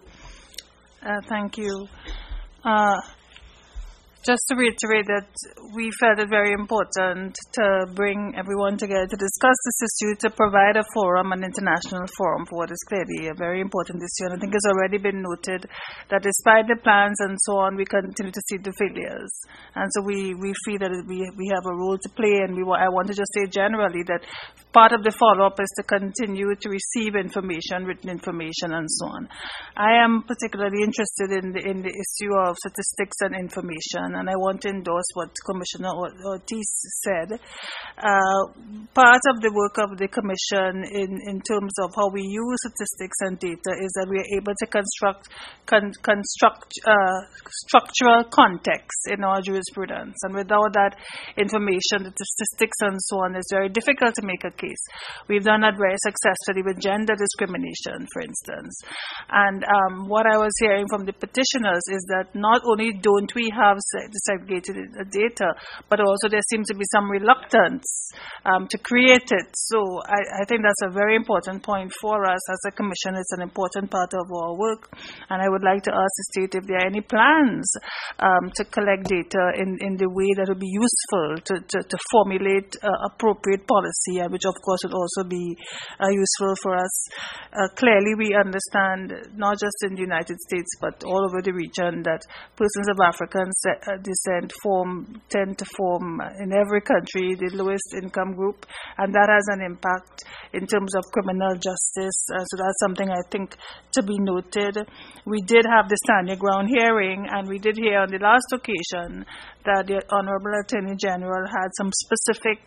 Uh, thank you. Uh, Just to reiterate that we felt it very important to bring everyone together to discuss this issue, to provide a forum, an international forum for what is clearly a very important issue. And I think it's already been noted that despite the plans and so on, we continue to see the failures. And so we, we feel that we we have a role to play. And we I want to just say generally that part of the follow-up is to continue to receive information, written information, and so on. I am particularly interested in the, in the issue of statistics and information. And I want to endorse what Commissioner Ortiz said. Uh, part of the work of the Commission in, in terms of how we use statistics and data is that we are able to construct con, construct uh, structural context in our jurisprudence. And without that information, the statistics and so on, it's very difficult to make a case. We've done that very successfully with gender discrimination, for instance. And um, what I was hearing from the petitioners is that not only don't we have disaggregated data, but also there seems to be some reluctance um, to create it. So I, I think that's a very important point for us as a Commission. It's an important part of our work. And I would like to ask the state if there are any plans um, to collect data in, in the way that would be useful to, to, to formulate uh, appropriate policy, and which of course would also be uh, useful for us. Uh, clearly we understand, not just in the United States, but all over the region, that persons of African descent form tend to form in every country the lowest income group, and that has an impact in terms of criminal justice. Uh, so that's something I think to be noted. We did have the stand your ground hearing, and we did hear on the last occasion that the Honorable Attorney General had some specific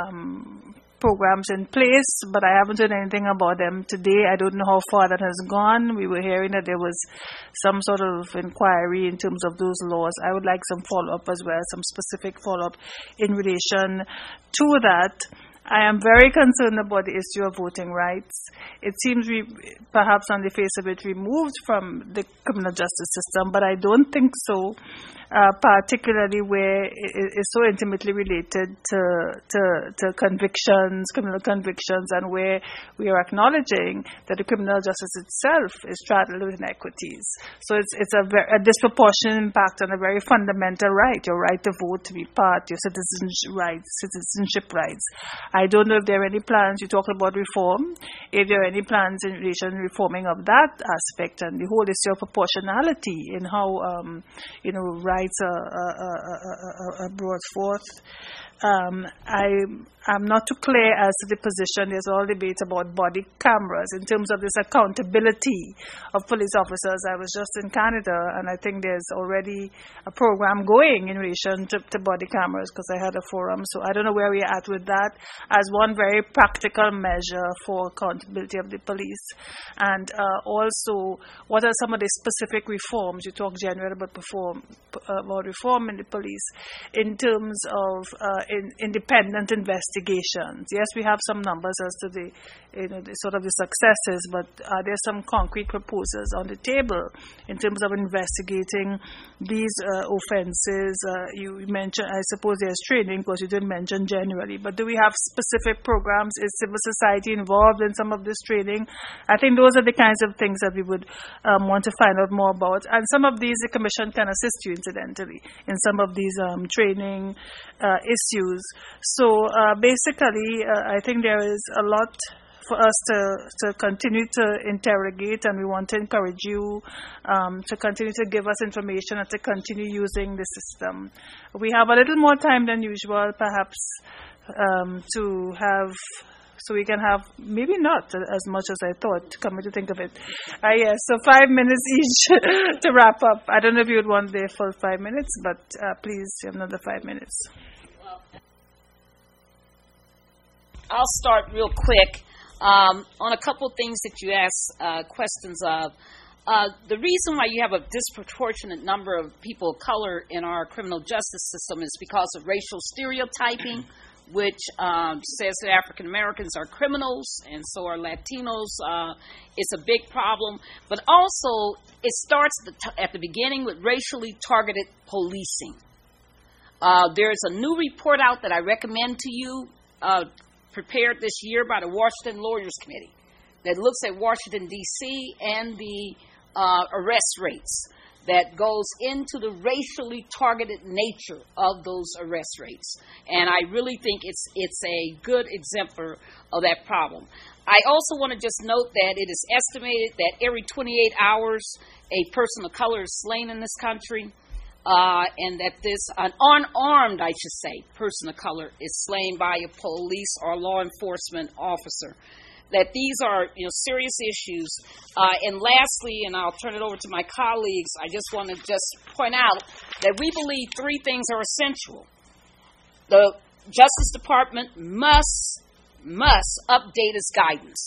um, programs in place, but I haven't heard anything about them today. I don't know how far that has gone. We were hearing that there was some sort of inquiry in terms of those laws. I would like some follow-up as well, some specific follow-up in relation to that. I am very concerned about the issue of voting rights. It seems we, perhaps on the face of it, removed from the criminal justice system, but I don't think so. Uh, particularly where it is so intimately related to, to to convictions, criminal convictions, and where we are acknowledging that the criminal justice itself is straddled with inequities. So it's it's a, very, a disproportionate impact on a very fundamental right, your right to vote, to be part, your citizenship rights, citizenship rights. I don't know if there are any plans. You talked about reform. If there are any plans in relation to reforming of that aspect and the whole issue of proportionality in how um, you know rights Are, are, are, are brought forth. Um, I am not too clear as to the position. There's all debate about body cameras in terms of this accountability of police officers. I was just in Canada, and I think there's already a program going in relation to, to body cameras, because I had a forum. So I don't know where we're at with that as one very practical measure for accountability of the police. And uh, also, what are some of the specific reforms? You talk generally about, perform, about reform in the police in terms of uh, in independent investigations. Yes, we have some numbers as to the, you know, the sort of the successes, but are there some concrete proposals on the table in terms of investigating these uh, offenses? Uh, you mentioned, I suppose there's training, because you didn't mention generally, but do we have specific programs? Is civil society involved in some of this training? I think those are the kinds of things that we would um, want to find out more about. And some of these, the Commission can assist you, incidentally, in some of these um, training uh, issues. So uh, basically, uh, I think there is a lot for us to, to continue to interrogate, and we want to encourage you um, to continue to give us information and to continue using the system. We have a little more time than usual, perhaps, um, to have, so we can have, maybe not as much as I thought, coming to think of it. Uh, yes, so five minutes each to wrap up. I don't know if you would want the full five minutes, but uh, please, you have another five minutes. I'll start real quick. Um, on a couple of things that you asked uh, questions of, uh, the reason why you have a disproportionate number of people of color in our criminal justice system is because of racial stereotyping, which um, says that African Americans are criminals and so are Latinos. Uh, it's a big problem. But also, it starts at the, t- at the beginning with racially targeted policing. Uh, there's a new report out that I recommend to you, uh, prepared this year by the Washington Lawyers Committee, that looks at Washington, D C and the uh, arrest rates, that goes into the racially targeted nature of those arrest rates. And I really think it's it's a good exemplar of that problem. I also want to just note that it is estimated that every twenty-eight hours a person of color is slain in this country, uh, and that this, an unarmed, I should say, person of color is slain by a police or law enforcement officer. That these are, you know, serious issues. Uh, and lastly, and I'll turn it over to my colleagues, I just want to just point out that we believe three things are essential. The Justice Department must, must update its guidance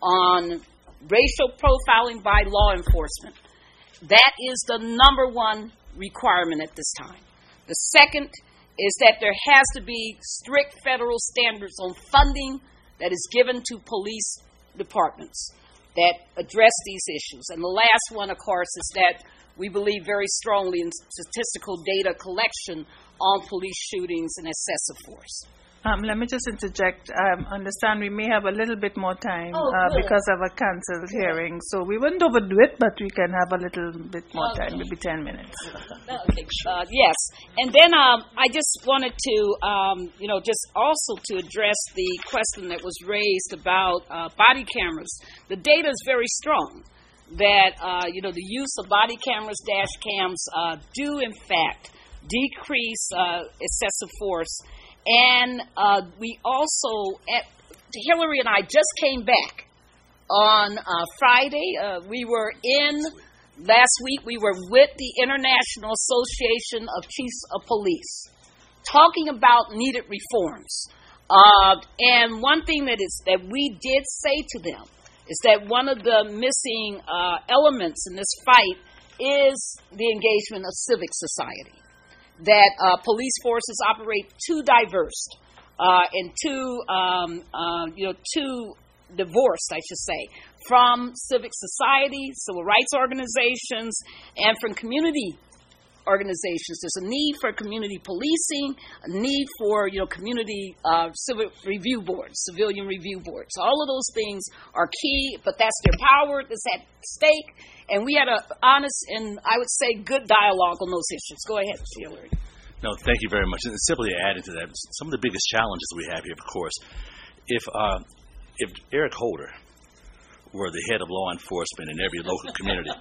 on racial profiling by law enforcement. That is the number one requirement at this time. The second is that there has to be strict federal standards on funding that is given to police departments that address these issues. And the last one, of course, is that we believe very strongly in statistical data collection on police shootings and excessive force. Um, let me just interject. I um, understand we may have a little bit more time oh, uh, because of a cancelled good. hearing. So we wouldn't overdo it, but we can have a little bit more okay. time, maybe ten minutes. Okay. Uh, yes. And then um, I just wanted to, um, you know, just also to address the question that was raised about uh, body cameras. The data is very strong that, uh, you know, the use of body cameras, dash cams, uh, do, in fact, decrease uh, excessive force. And uh, we also, at, Hillary and I just came back on uh, Friday. Uh, we were in, last week, we were with the International Association of Chiefs of Police, talking about needed reforms. Uh, and one thing that is that we did say to them is that one of the missing uh, elements in this fight is the engagement of civic society. That uh, police forces operate too diverse uh, and too, um, uh, you know, too divorced, I should say, from civic society, civil rights organizations, and from community organizations. There's a need for community policing, a need for, you know, community uh, civil review boards, civilian review boards. All of those things are key, but that's their power that's at stake. And we had an honest and, I would say, good dialogue on those issues. Go ahead, Hillary. No, thank you very much. And simply adding to that, some of the biggest challenges we have here, of course, if uh, if Eric Holder were the head of law enforcement in every local community,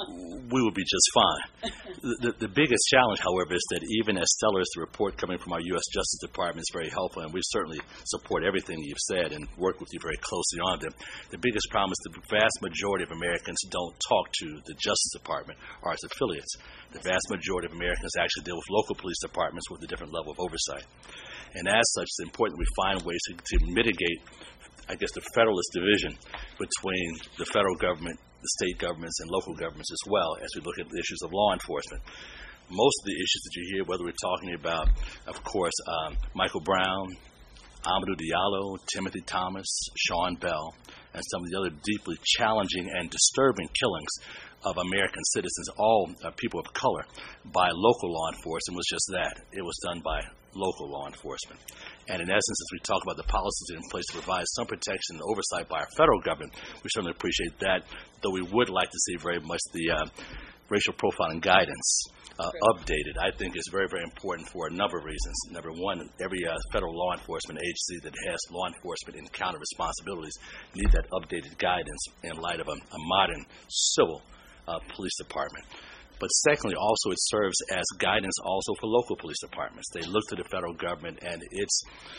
we would be just fine. The, the, the biggest challenge, however, is that even as stellar as the report coming from our U S Justice Department is very helpful, and we certainly support everything you've said and work with you very closely on them, the biggest problem is the vast majority of Americans don't talk to the Justice Department or its affiliates. The vast majority of Americans actually deal with local police departments with a different level of oversight. And as such, it's important we find ways to, to mitigate, I guess, the federalist division between the federal government, the state governments, and local governments as well as we look at the issues of law enforcement. Most of the issues that you hear, whether we're talking about, of course, um, Michael Brown, Amadou Diallo, Timothy Thomas, Sean Bell, and some of the other deeply challenging and disturbing killings of American citizens, all uh, people of color, by local law enforcement was just that. It was done by local law enforcement. And in essence, as we talk about the policies in place to provide some protection and oversight by our federal government, we certainly appreciate that, though we would like to see very much the uh, racial profiling guidance uh, updated. I think is very, very important for a number of reasons. Number one, every uh, federal law enforcement agency that has law enforcement encounter responsibilities need that updated guidance in light of a, a modern civil uh, police department. But secondly, also it serves as guidance also for local police departments. They look to the federal government and its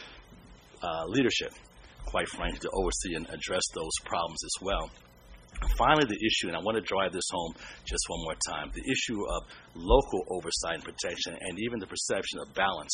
uh, leadership, quite frankly, to oversee and address those problems as well. Finally, the issue, and I want to drive this home just one more time, the issue of local oversight and protection and even the perception of balance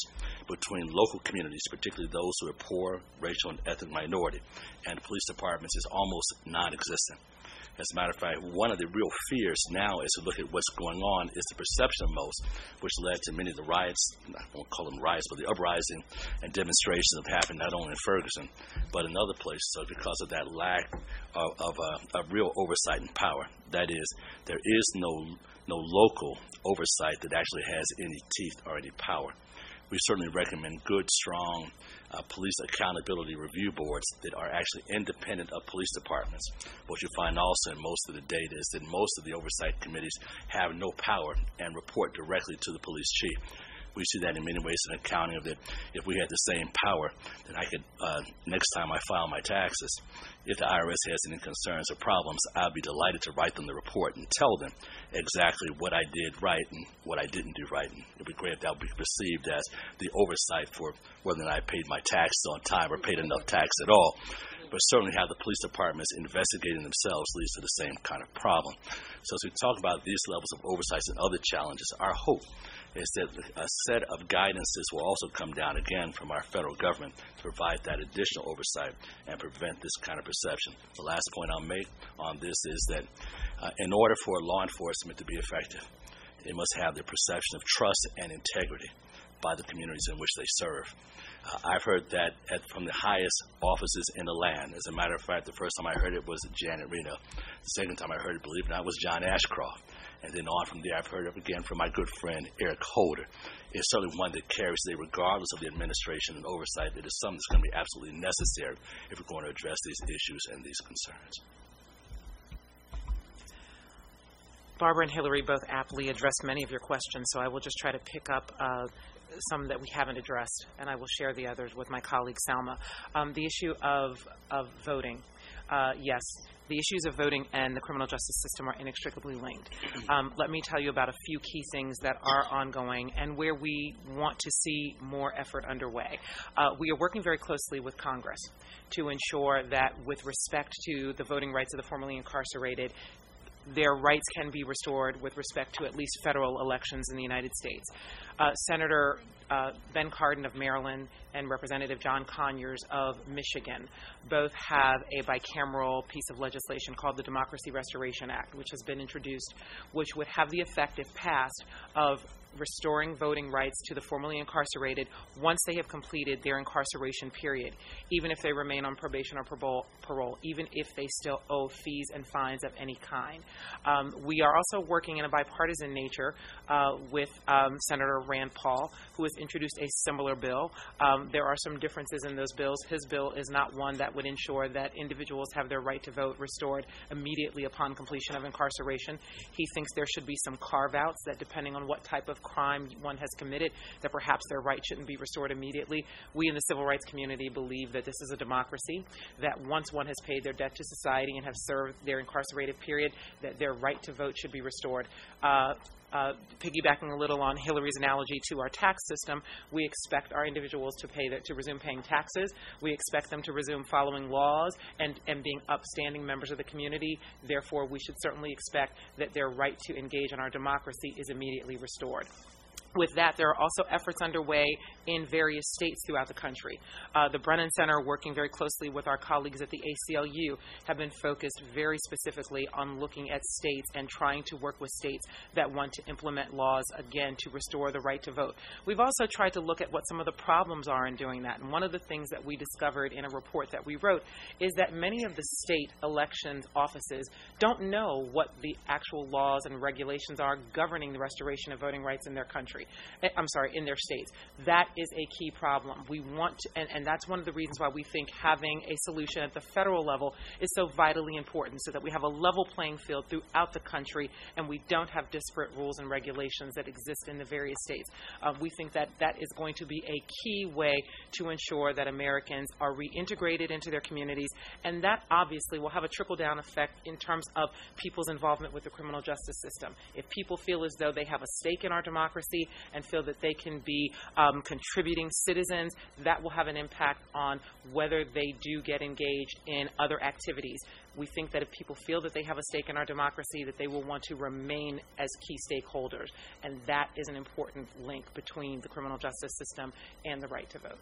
between local communities, particularly those who are poor, racial, and ethnic minority, and police departments is almost non-existent. As a matter of fact, one of the real fears now as we look at what's going on is the perception of most, which led to many of the riots, I won't call them riots, but the uprising and demonstrations that happened not only in Ferguson, but in other places, so because of that lack of, of, uh, of real oversight and power. That is, there is no, no local oversight that actually has any teeth or any power. We certainly recommend good, strong uh, police accountability review boards that are actually independent of police departments. What you find also in most of the data is that most of the oversight committees have no power and report directly to the police chief. We see that in many ways in accounting of that if we had the same power, then I could, uh, next time I file my taxes, if the I R S has any concerns or problems, I'll be delighted to write them the report and tell them exactly what I did right and what I didn't do right. And it would be great if that would be perceived as the oversight for whether or not I paid my taxes on time or paid enough tax at all. But certainly how the police departments investigating themselves leads to the same kind of problem. So as we talk about these levels of oversight and other challenges, our hope is that a set of guidances will also come down again from our federal government to provide that additional oversight and prevent this kind of perception. The last point I'll make on this is that uh, in order for law enforcement to be effective, it must have the perception of trust and integrity by the communities in which they serve. Uh, I've heard that at, from the highest offices in the land. As a matter of fact, the first time I heard it was Janet Reno. The second time I heard it, believe it or not, was John Ashcroft. And then on from there, I've heard it again from my good friend Eric Holder. It's certainly one that carries the, regardless of the administration and oversight, that is something that's going to be absolutely necessary if we're going to address these issues and these concerns. Barbara and Hillary both aptly addressed many of your questions, so I will just try to pick up uh, some that we haven't addressed, and I will share the others with my colleague Salma. Um, the issue of, of voting. Uh, yes, the issues of voting and the criminal justice system are inextricably linked. Um, let me tell you about a few key things that are ongoing and where we want to see more effort underway. Uh, we are working very closely with Congress to ensure that with respect to the voting rights of the formerly incarcerated, their rights can be restored with respect to at least federal elections in the United States. Uh, Senator uh, Ben Cardin of Maryland and Representative John Conyers of Michigan both have a bicameral piece of legislation called the Democracy Restoration Act, which has been introduced, which would have the effect, if passed, of restoring voting rights to the formerly incarcerated once they have completed their incarceration period, even if they remain on probation or parole, parole even if they still owe fees and fines of any kind. Um, we are also working in a bipartisan nature uh, with um, Senator Rand Paul, who has introduced a similar bill. Um, there are some differences in those bills. His bill is not one that would ensure that individuals have their right to vote restored immediately upon completion of incarceration. He thinks there should be some carve-outs that, depending on what type of crime one has committed, that perhaps their right shouldn't be restored immediately. We in the civil rights community believe that this is a democracy, that once one has paid their debt to society and have served their incarcerated period, that their right to vote should be restored. Uh, Uh, piggybacking a little on Hillary's analogy to our tax system, we expect our individuals to pay the, to resume paying taxes. We expect them to resume following laws and, and being upstanding members of the community. Therefore, we should certainly expect that their right to engage in our democracy is immediately restored. With that, there are also efforts underway in various states throughout the country. Uh, the Brennan Center, working very closely with our colleagues at the A C L U, have been focused very specifically on looking at states and trying to work with states that want to implement laws, again, to restore the right to vote. We've also tried to look at what some of the problems are in doing that. And one of the things that we discovered in a report that we wrote is that many of the state elections offices don't know what the actual laws and regulations are governing the restoration of voting rights in their country. I'm sorry, in their states. That is a key problem. We want to, and, and that's one of the reasons why we think having a solution at the federal level is so vitally important, so that we have a level playing field throughout the country and we don't have disparate rules and regulations that exist in the various states. Uh, we think that that is going to be a key way to ensure that Americans are reintegrated into their communities, and that obviously will have a trickle-down effect in terms of people's involvement with the criminal justice system. If people feel as though they have a stake in our democracy, and feel that they can be um, contributing citizens, that will have an impact on whether they do get engaged in other activities. We think that if people feel that they have a stake in our democracy, that they will want to remain as key stakeholders, and that is an important link between the criminal justice system and the right to vote.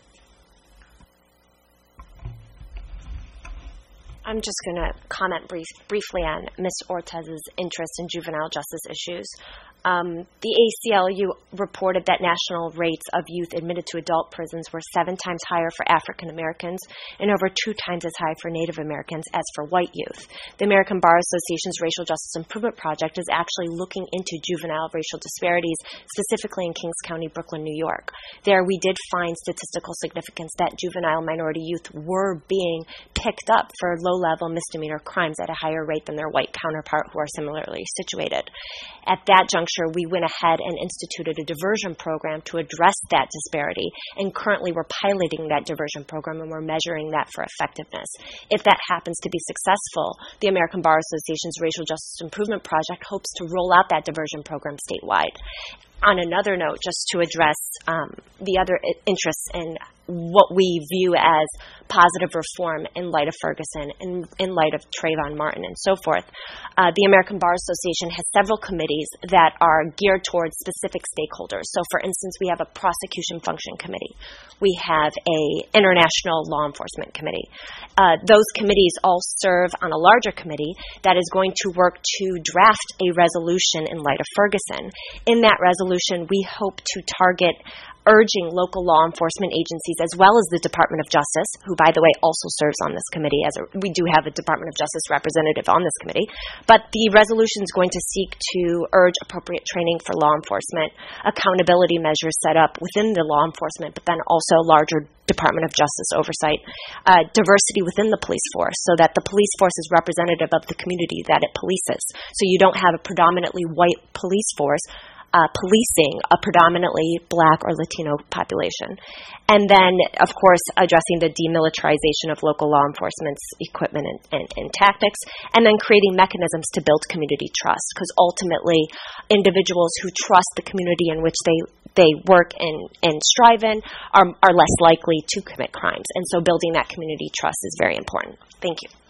I'm just going to comment brief, briefly on Miz Ortiz's interest in juvenile justice issues. Um, the A C L U reported that national rates of youth admitted to adult prisons were seven times higher for African Americans and over two times as high for Native Americans as for white youth. The American Bar Association's Racial Justice Improvement Project is actually looking into juvenile racial disparities, specifically in Kings County, Brooklyn, New York. There we did find statistical significance that juvenile minority youth were being picked up for low-level misdemeanor crimes at a higher rate than their white counterpart who are similarly situated. At that juncture, we went ahead and instituted a diversion program to address that disparity, and currently we're piloting that diversion program and we're measuring that for effectiveness. If that happens to be successful, the American Bar Association's Racial Justice Improvement Project hopes to roll out that diversion program statewide. On another note, just to address um, the other interests in what we view as positive reform in light of Ferguson, in, in light of Trayvon Martin, and so forth. Uh, the American Bar Association has several committees that are geared towards specific stakeholders. So, for instance, we have a prosecution function committee. We have a international law enforcement committee. Uh, those committees all serve on a larger committee that is going to work to draft a resolution in light of Ferguson. In that resolution, we hope to target urging local law enforcement agencies as well as the Department of Justice, who, by the way, also serves on this committee. As a, we do have a Department of Justice representative on this committee. But the resolution is going to seek to urge appropriate training for law enforcement, accountability measures set up within the law enforcement, but then also larger Department of Justice oversight, uh, diversity within the police force so that the police force is representative of the community that it polices. So you don't have a predominantly white police force Uh, policing a predominantly black or Latino population. And then, of course, addressing the demilitarization of local law enforcement's equipment and, and, and tactics, and then creating mechanisms to build community trust, because ultimately individuals who trust the community in which they they work and, and strive in are, are less likely to commit crimes. And so building that community trust is very important. Thank you.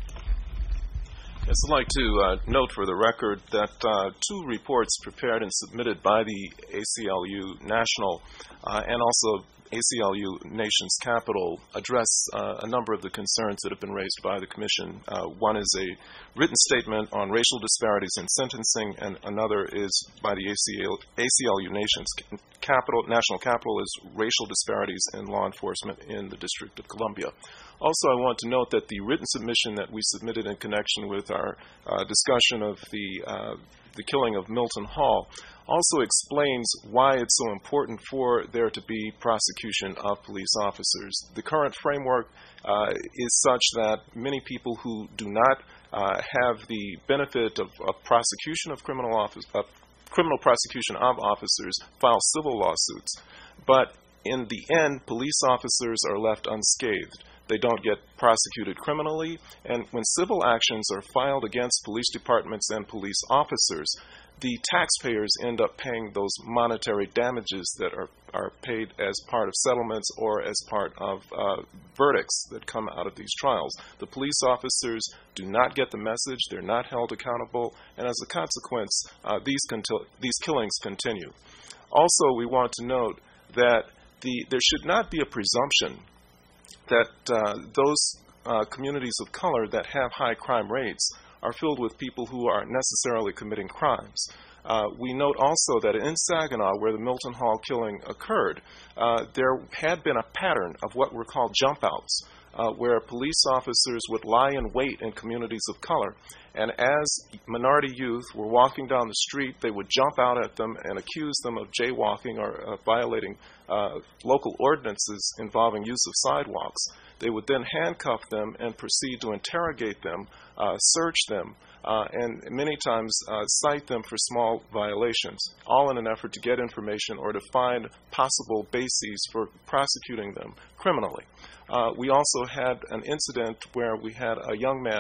Yes, I'd like to uh, note for the record that uh, two reports prepared and submitted by the A C L U National uh, and also A C L U Nation's Capital address uh, a number of the concerns that have been raised by the Commission. Uh, one is a written statement on racial disparities in sentencing, and another is by the A C L U Nation's Capital, National Capital, is racial disparities in law enforcement in the District of Columbia. Also, I want to note that the written submission that we submitted in connection with our uh, discussion of the uh, the killing of Milton Hall also explains why it's so important for there to be prosecution of police officers. The current framework uh, is such that many people who do not uh, have the benefit of, of prosecution of criminal office, of criminal prosecution of officers file civil lawsuits. But in the end, police officers are left unscathed. They don't get prosecuted criminally, and when civil actions are filed against police departments and police officers, the taxpayers end up paying those monetary damages that are, are paid as part of settlements or as part of uh, verdicts that come out of these trials. The police officers do not get the message, they're not held accountable, and as a consequence, uh, these, conti- these killings continue. Also, we want to note that the, there should not be a presumption that uh, those uh, communities of color that have high crime rates are filled with people who are necessarily committing crimes. Uh, we note also that in Saginaw, where the Milton Hall killing occurred, uh, there had been a pattern of what were called jump outs, uh, where police officers would lie in wait in communities of color. And as minority youth were walking down the street, they would jump out at them and accuse them of jaywalking or uh, violating uh, local ordinances involving use of sidewalks. They would then handcuff them and proceed to interrogate them, uh, search them, uh, and many times uh, cite them for small violations, all in an effort to get information or to find possible bases for prosecuting them criminally. Uh, we also had an incident where we had a young man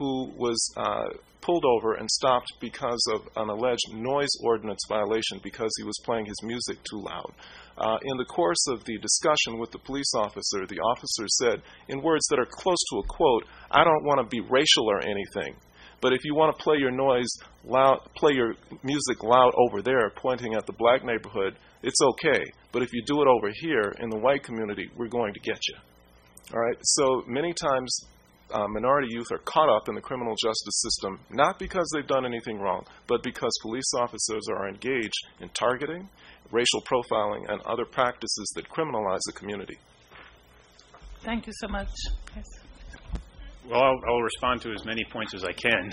who was uh, pulled over and stopped because of an alleged noise ordinance violation because he was playing his music too loud. Uh, in the course of the discussion with the police officer, the officer said, in words that are close to a quote, "I don't want to be racial or anything, but if you want to play your noise loud, play your music loud over there, pointing at the black neighborhood, it's okay. But if you do it over here in the white community, we're going to get you." All right. So many times, uh, minority youth are caught up in the criminal justice system, not because they've done anything wrong, but because police officers are engaged in targeting, racial profiling, and other practices that criminalize the community. Thank you so much. Yes. Well, I'll, I'll respond to as many points as I can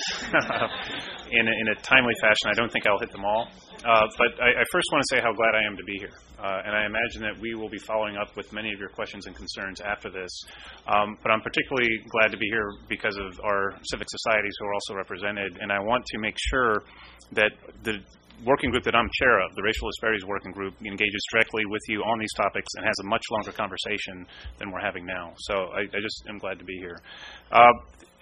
in, a, in a timely fashion. I don't think I'll hit them all. Uh, but I, I first want to say how glad I am to be here. Uh, and I imagine that we will be following up with many of your questions and concerns after this. Um, but I'm particularly glad to be here because of our civic societies who are also represented. And I want to make sure that the working group that I'm chair of, the Racial Disparities Working Group, engages directly with you on these topics and has a much longer conversation than we're having now. So I, I just am glad to be here. Uh,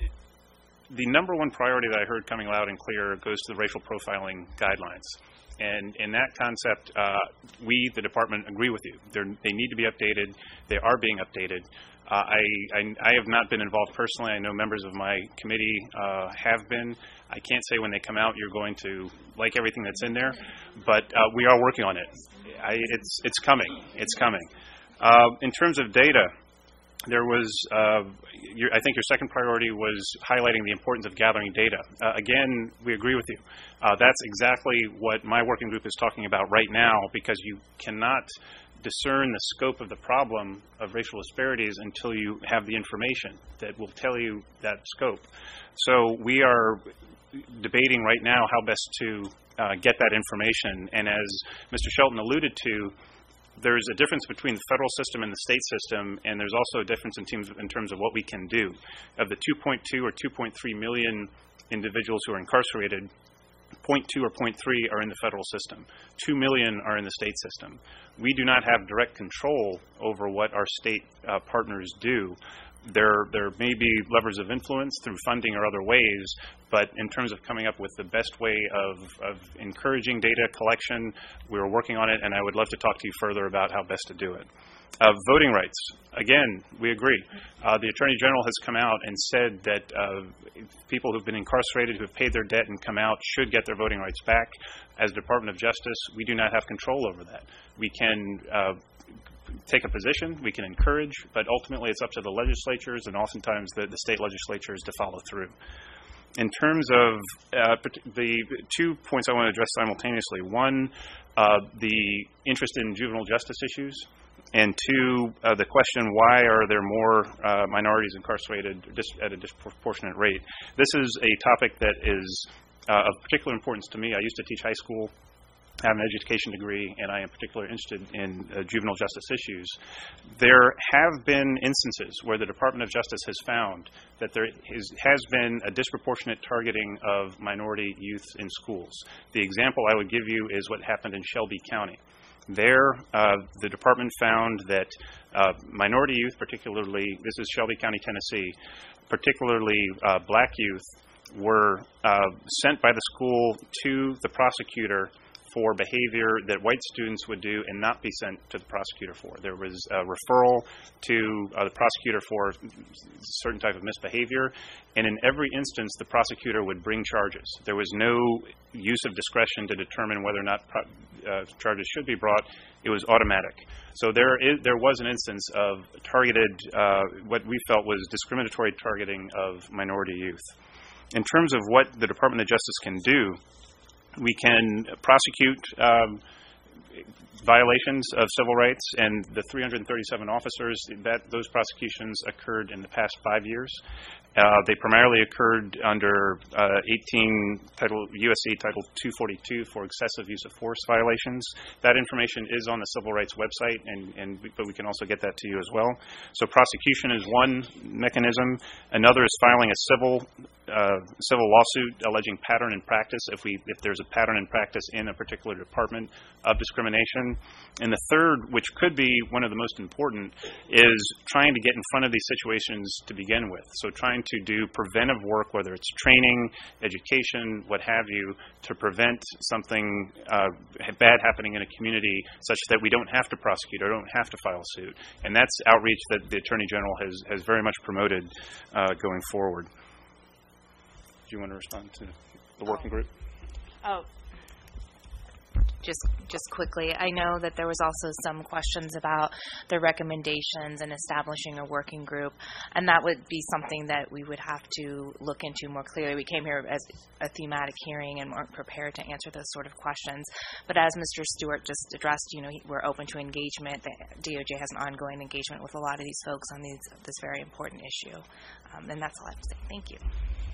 the number one priority that I heard coming loud and clear goes to the racial profiling guidelines. And in that concept, uh, we, the department, agree with you. They're, they need to be updated. They are being updated. Uh, I, I, I have not been involved personally. I know members of my committee uh, have been. I can't say when they come out you're going to like everything that's in there, but uh, we are working on it. I, it's, it's coming. It's coming. Uh, in terms of data, there was, uh, your, I think your second priority was highlighting the importance of gathering data. Uh, again, we agree with you. Uh, that's exactly what my working group is talking about right now, because you cannot discern the scope of the problem of racial disparities until you have the information that will tell you that scope. So we are debating right now how best to uh, get that information. And as Mister Shelton alluded to, there's a difference between the federal system and the state system, and there's also a difference in terms of, in terms of what we can do. Of the two point two or two point three million individuals who are incarcerated, zero point two or zero point three are in the federal system. two million are in the state system. We do not have direct control over what our state uh, partners do. There, there may be levers of influence through funding or other ways, but in terms of coming up with the best way of, of encouraging data collection, we're working on it, and I would love to talk to you further about how best to do it. Uh, voting rights, again, we agree. Uh, the Attorney General has come out and said that uh, people who've been incarcerated, who have paid their debt and come out, should get their voting rights back. As Department of Justice, we do not have control over that. We can uh, take a position, we can encourage, but ultimately it's up to the legislatures and oftentimes the, the state legislatures to follow through. In terms of uh, the two points I want to address simultaneously, one, uh, the interest in juvenile justice issues, and two, uh, the question, why are there more uh, minorities incarcerated at a disproportionate rate? This is a topic that is uh, of particular importance to me. I used to teach high school. I have an education degree, and I am particularly interested in uh, juvenile justice issues. There have been instances where the Department of Justice has found that there is, has been a disproportionate targeting of minority youth in schools. The example I would give you is what happened in Shelby County. There, uh, the department found that uh, minority youth, particularly, this is Shelby County, Tennessee, particularly uh, black youth, were uh, sent by the school to the prosecutor for behavior that white students would do and not be sent to the prosecutor for. There was a referral to uh, the prosecutor for certain type of misbehavior, and in every instance, the prosecutor would bring charges. There was no use of discretion to determine whether or not pro- uh, charges should be brought. It was automatic. So there is, there was an instance of targeted, uh, what we felt was discriminatory targeting of minority youth. In terms of what the Department of Justice can do, we can prosecute um, violations of civil rights, and the three hundred thirty-seven officers, that those prosecutions occurred in the past five years. Uh, they primarily occurred under uh, eighteen title U S C Title two forty-two for excessive use of force violations. That information is on the Civil Rights website, and, and but we can also get that to you as well. So prosecution is one mechanism. Another is filing a civil uh, civil lawsuit alleging pattern and practice. If we if there's a pattern and practice in a particular department of discrimination, information. And the third, which could be one of the most important, is trying to get in front of these situations to begin with. So trying to do preventive work, whether it's training, education, what have you, to prevent something uh, bad happening in a community such that we don't have to prosecute or don't have to file suit. And that's outreach that the Attorney General has, has very much promoted uh, going forward. Do you want to respond to the working group? Oh. Just just quickly, I know that there was also some questions about the recommendations and establishing a working group, and that would be something that we would have to look into more clearly. We came here as a thematic hearing and weren't prepared to answer those sort of questions. But as Mister Stewart just addressed, you know, we're open to engagement. The D O J has an ongoing engagement with a lot of these folks on these, this very important issue. Um, and that's all I have to say. Thank you.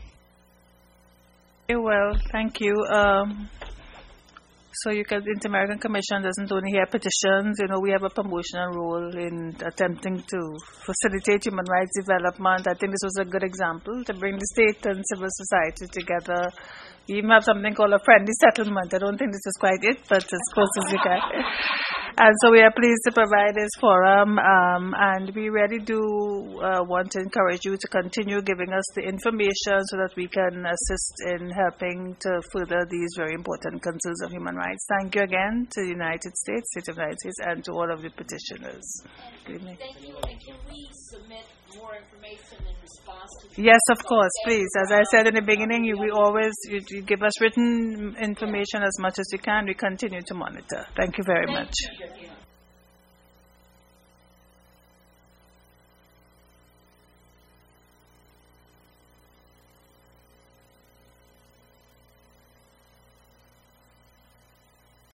Well, thank you. Um, So you can, the Inter-American Commission doesn't only hear petitions. You know, we have a promotional role in attempting to facilitate human rights development. I think this was a good example to bring the state and civil society together. We even have something called a friendly settlement. I don't think this is quite it, but as close as you can. And so we are pleased to provide this forum, um, and we really do uh, want to encourage you to continue giving us the information so that we can assist in helping to further these very important concerns of human rights. Thank you again to the United States, State of the United States, and to all of the petitioners. Good evening. Thank you. And can we submit more information in response to Yes, of course, please. As I said in the beginning, you, we always you, you give us written information as much as you can. We continue to monitor. Thank you very Thank much. You.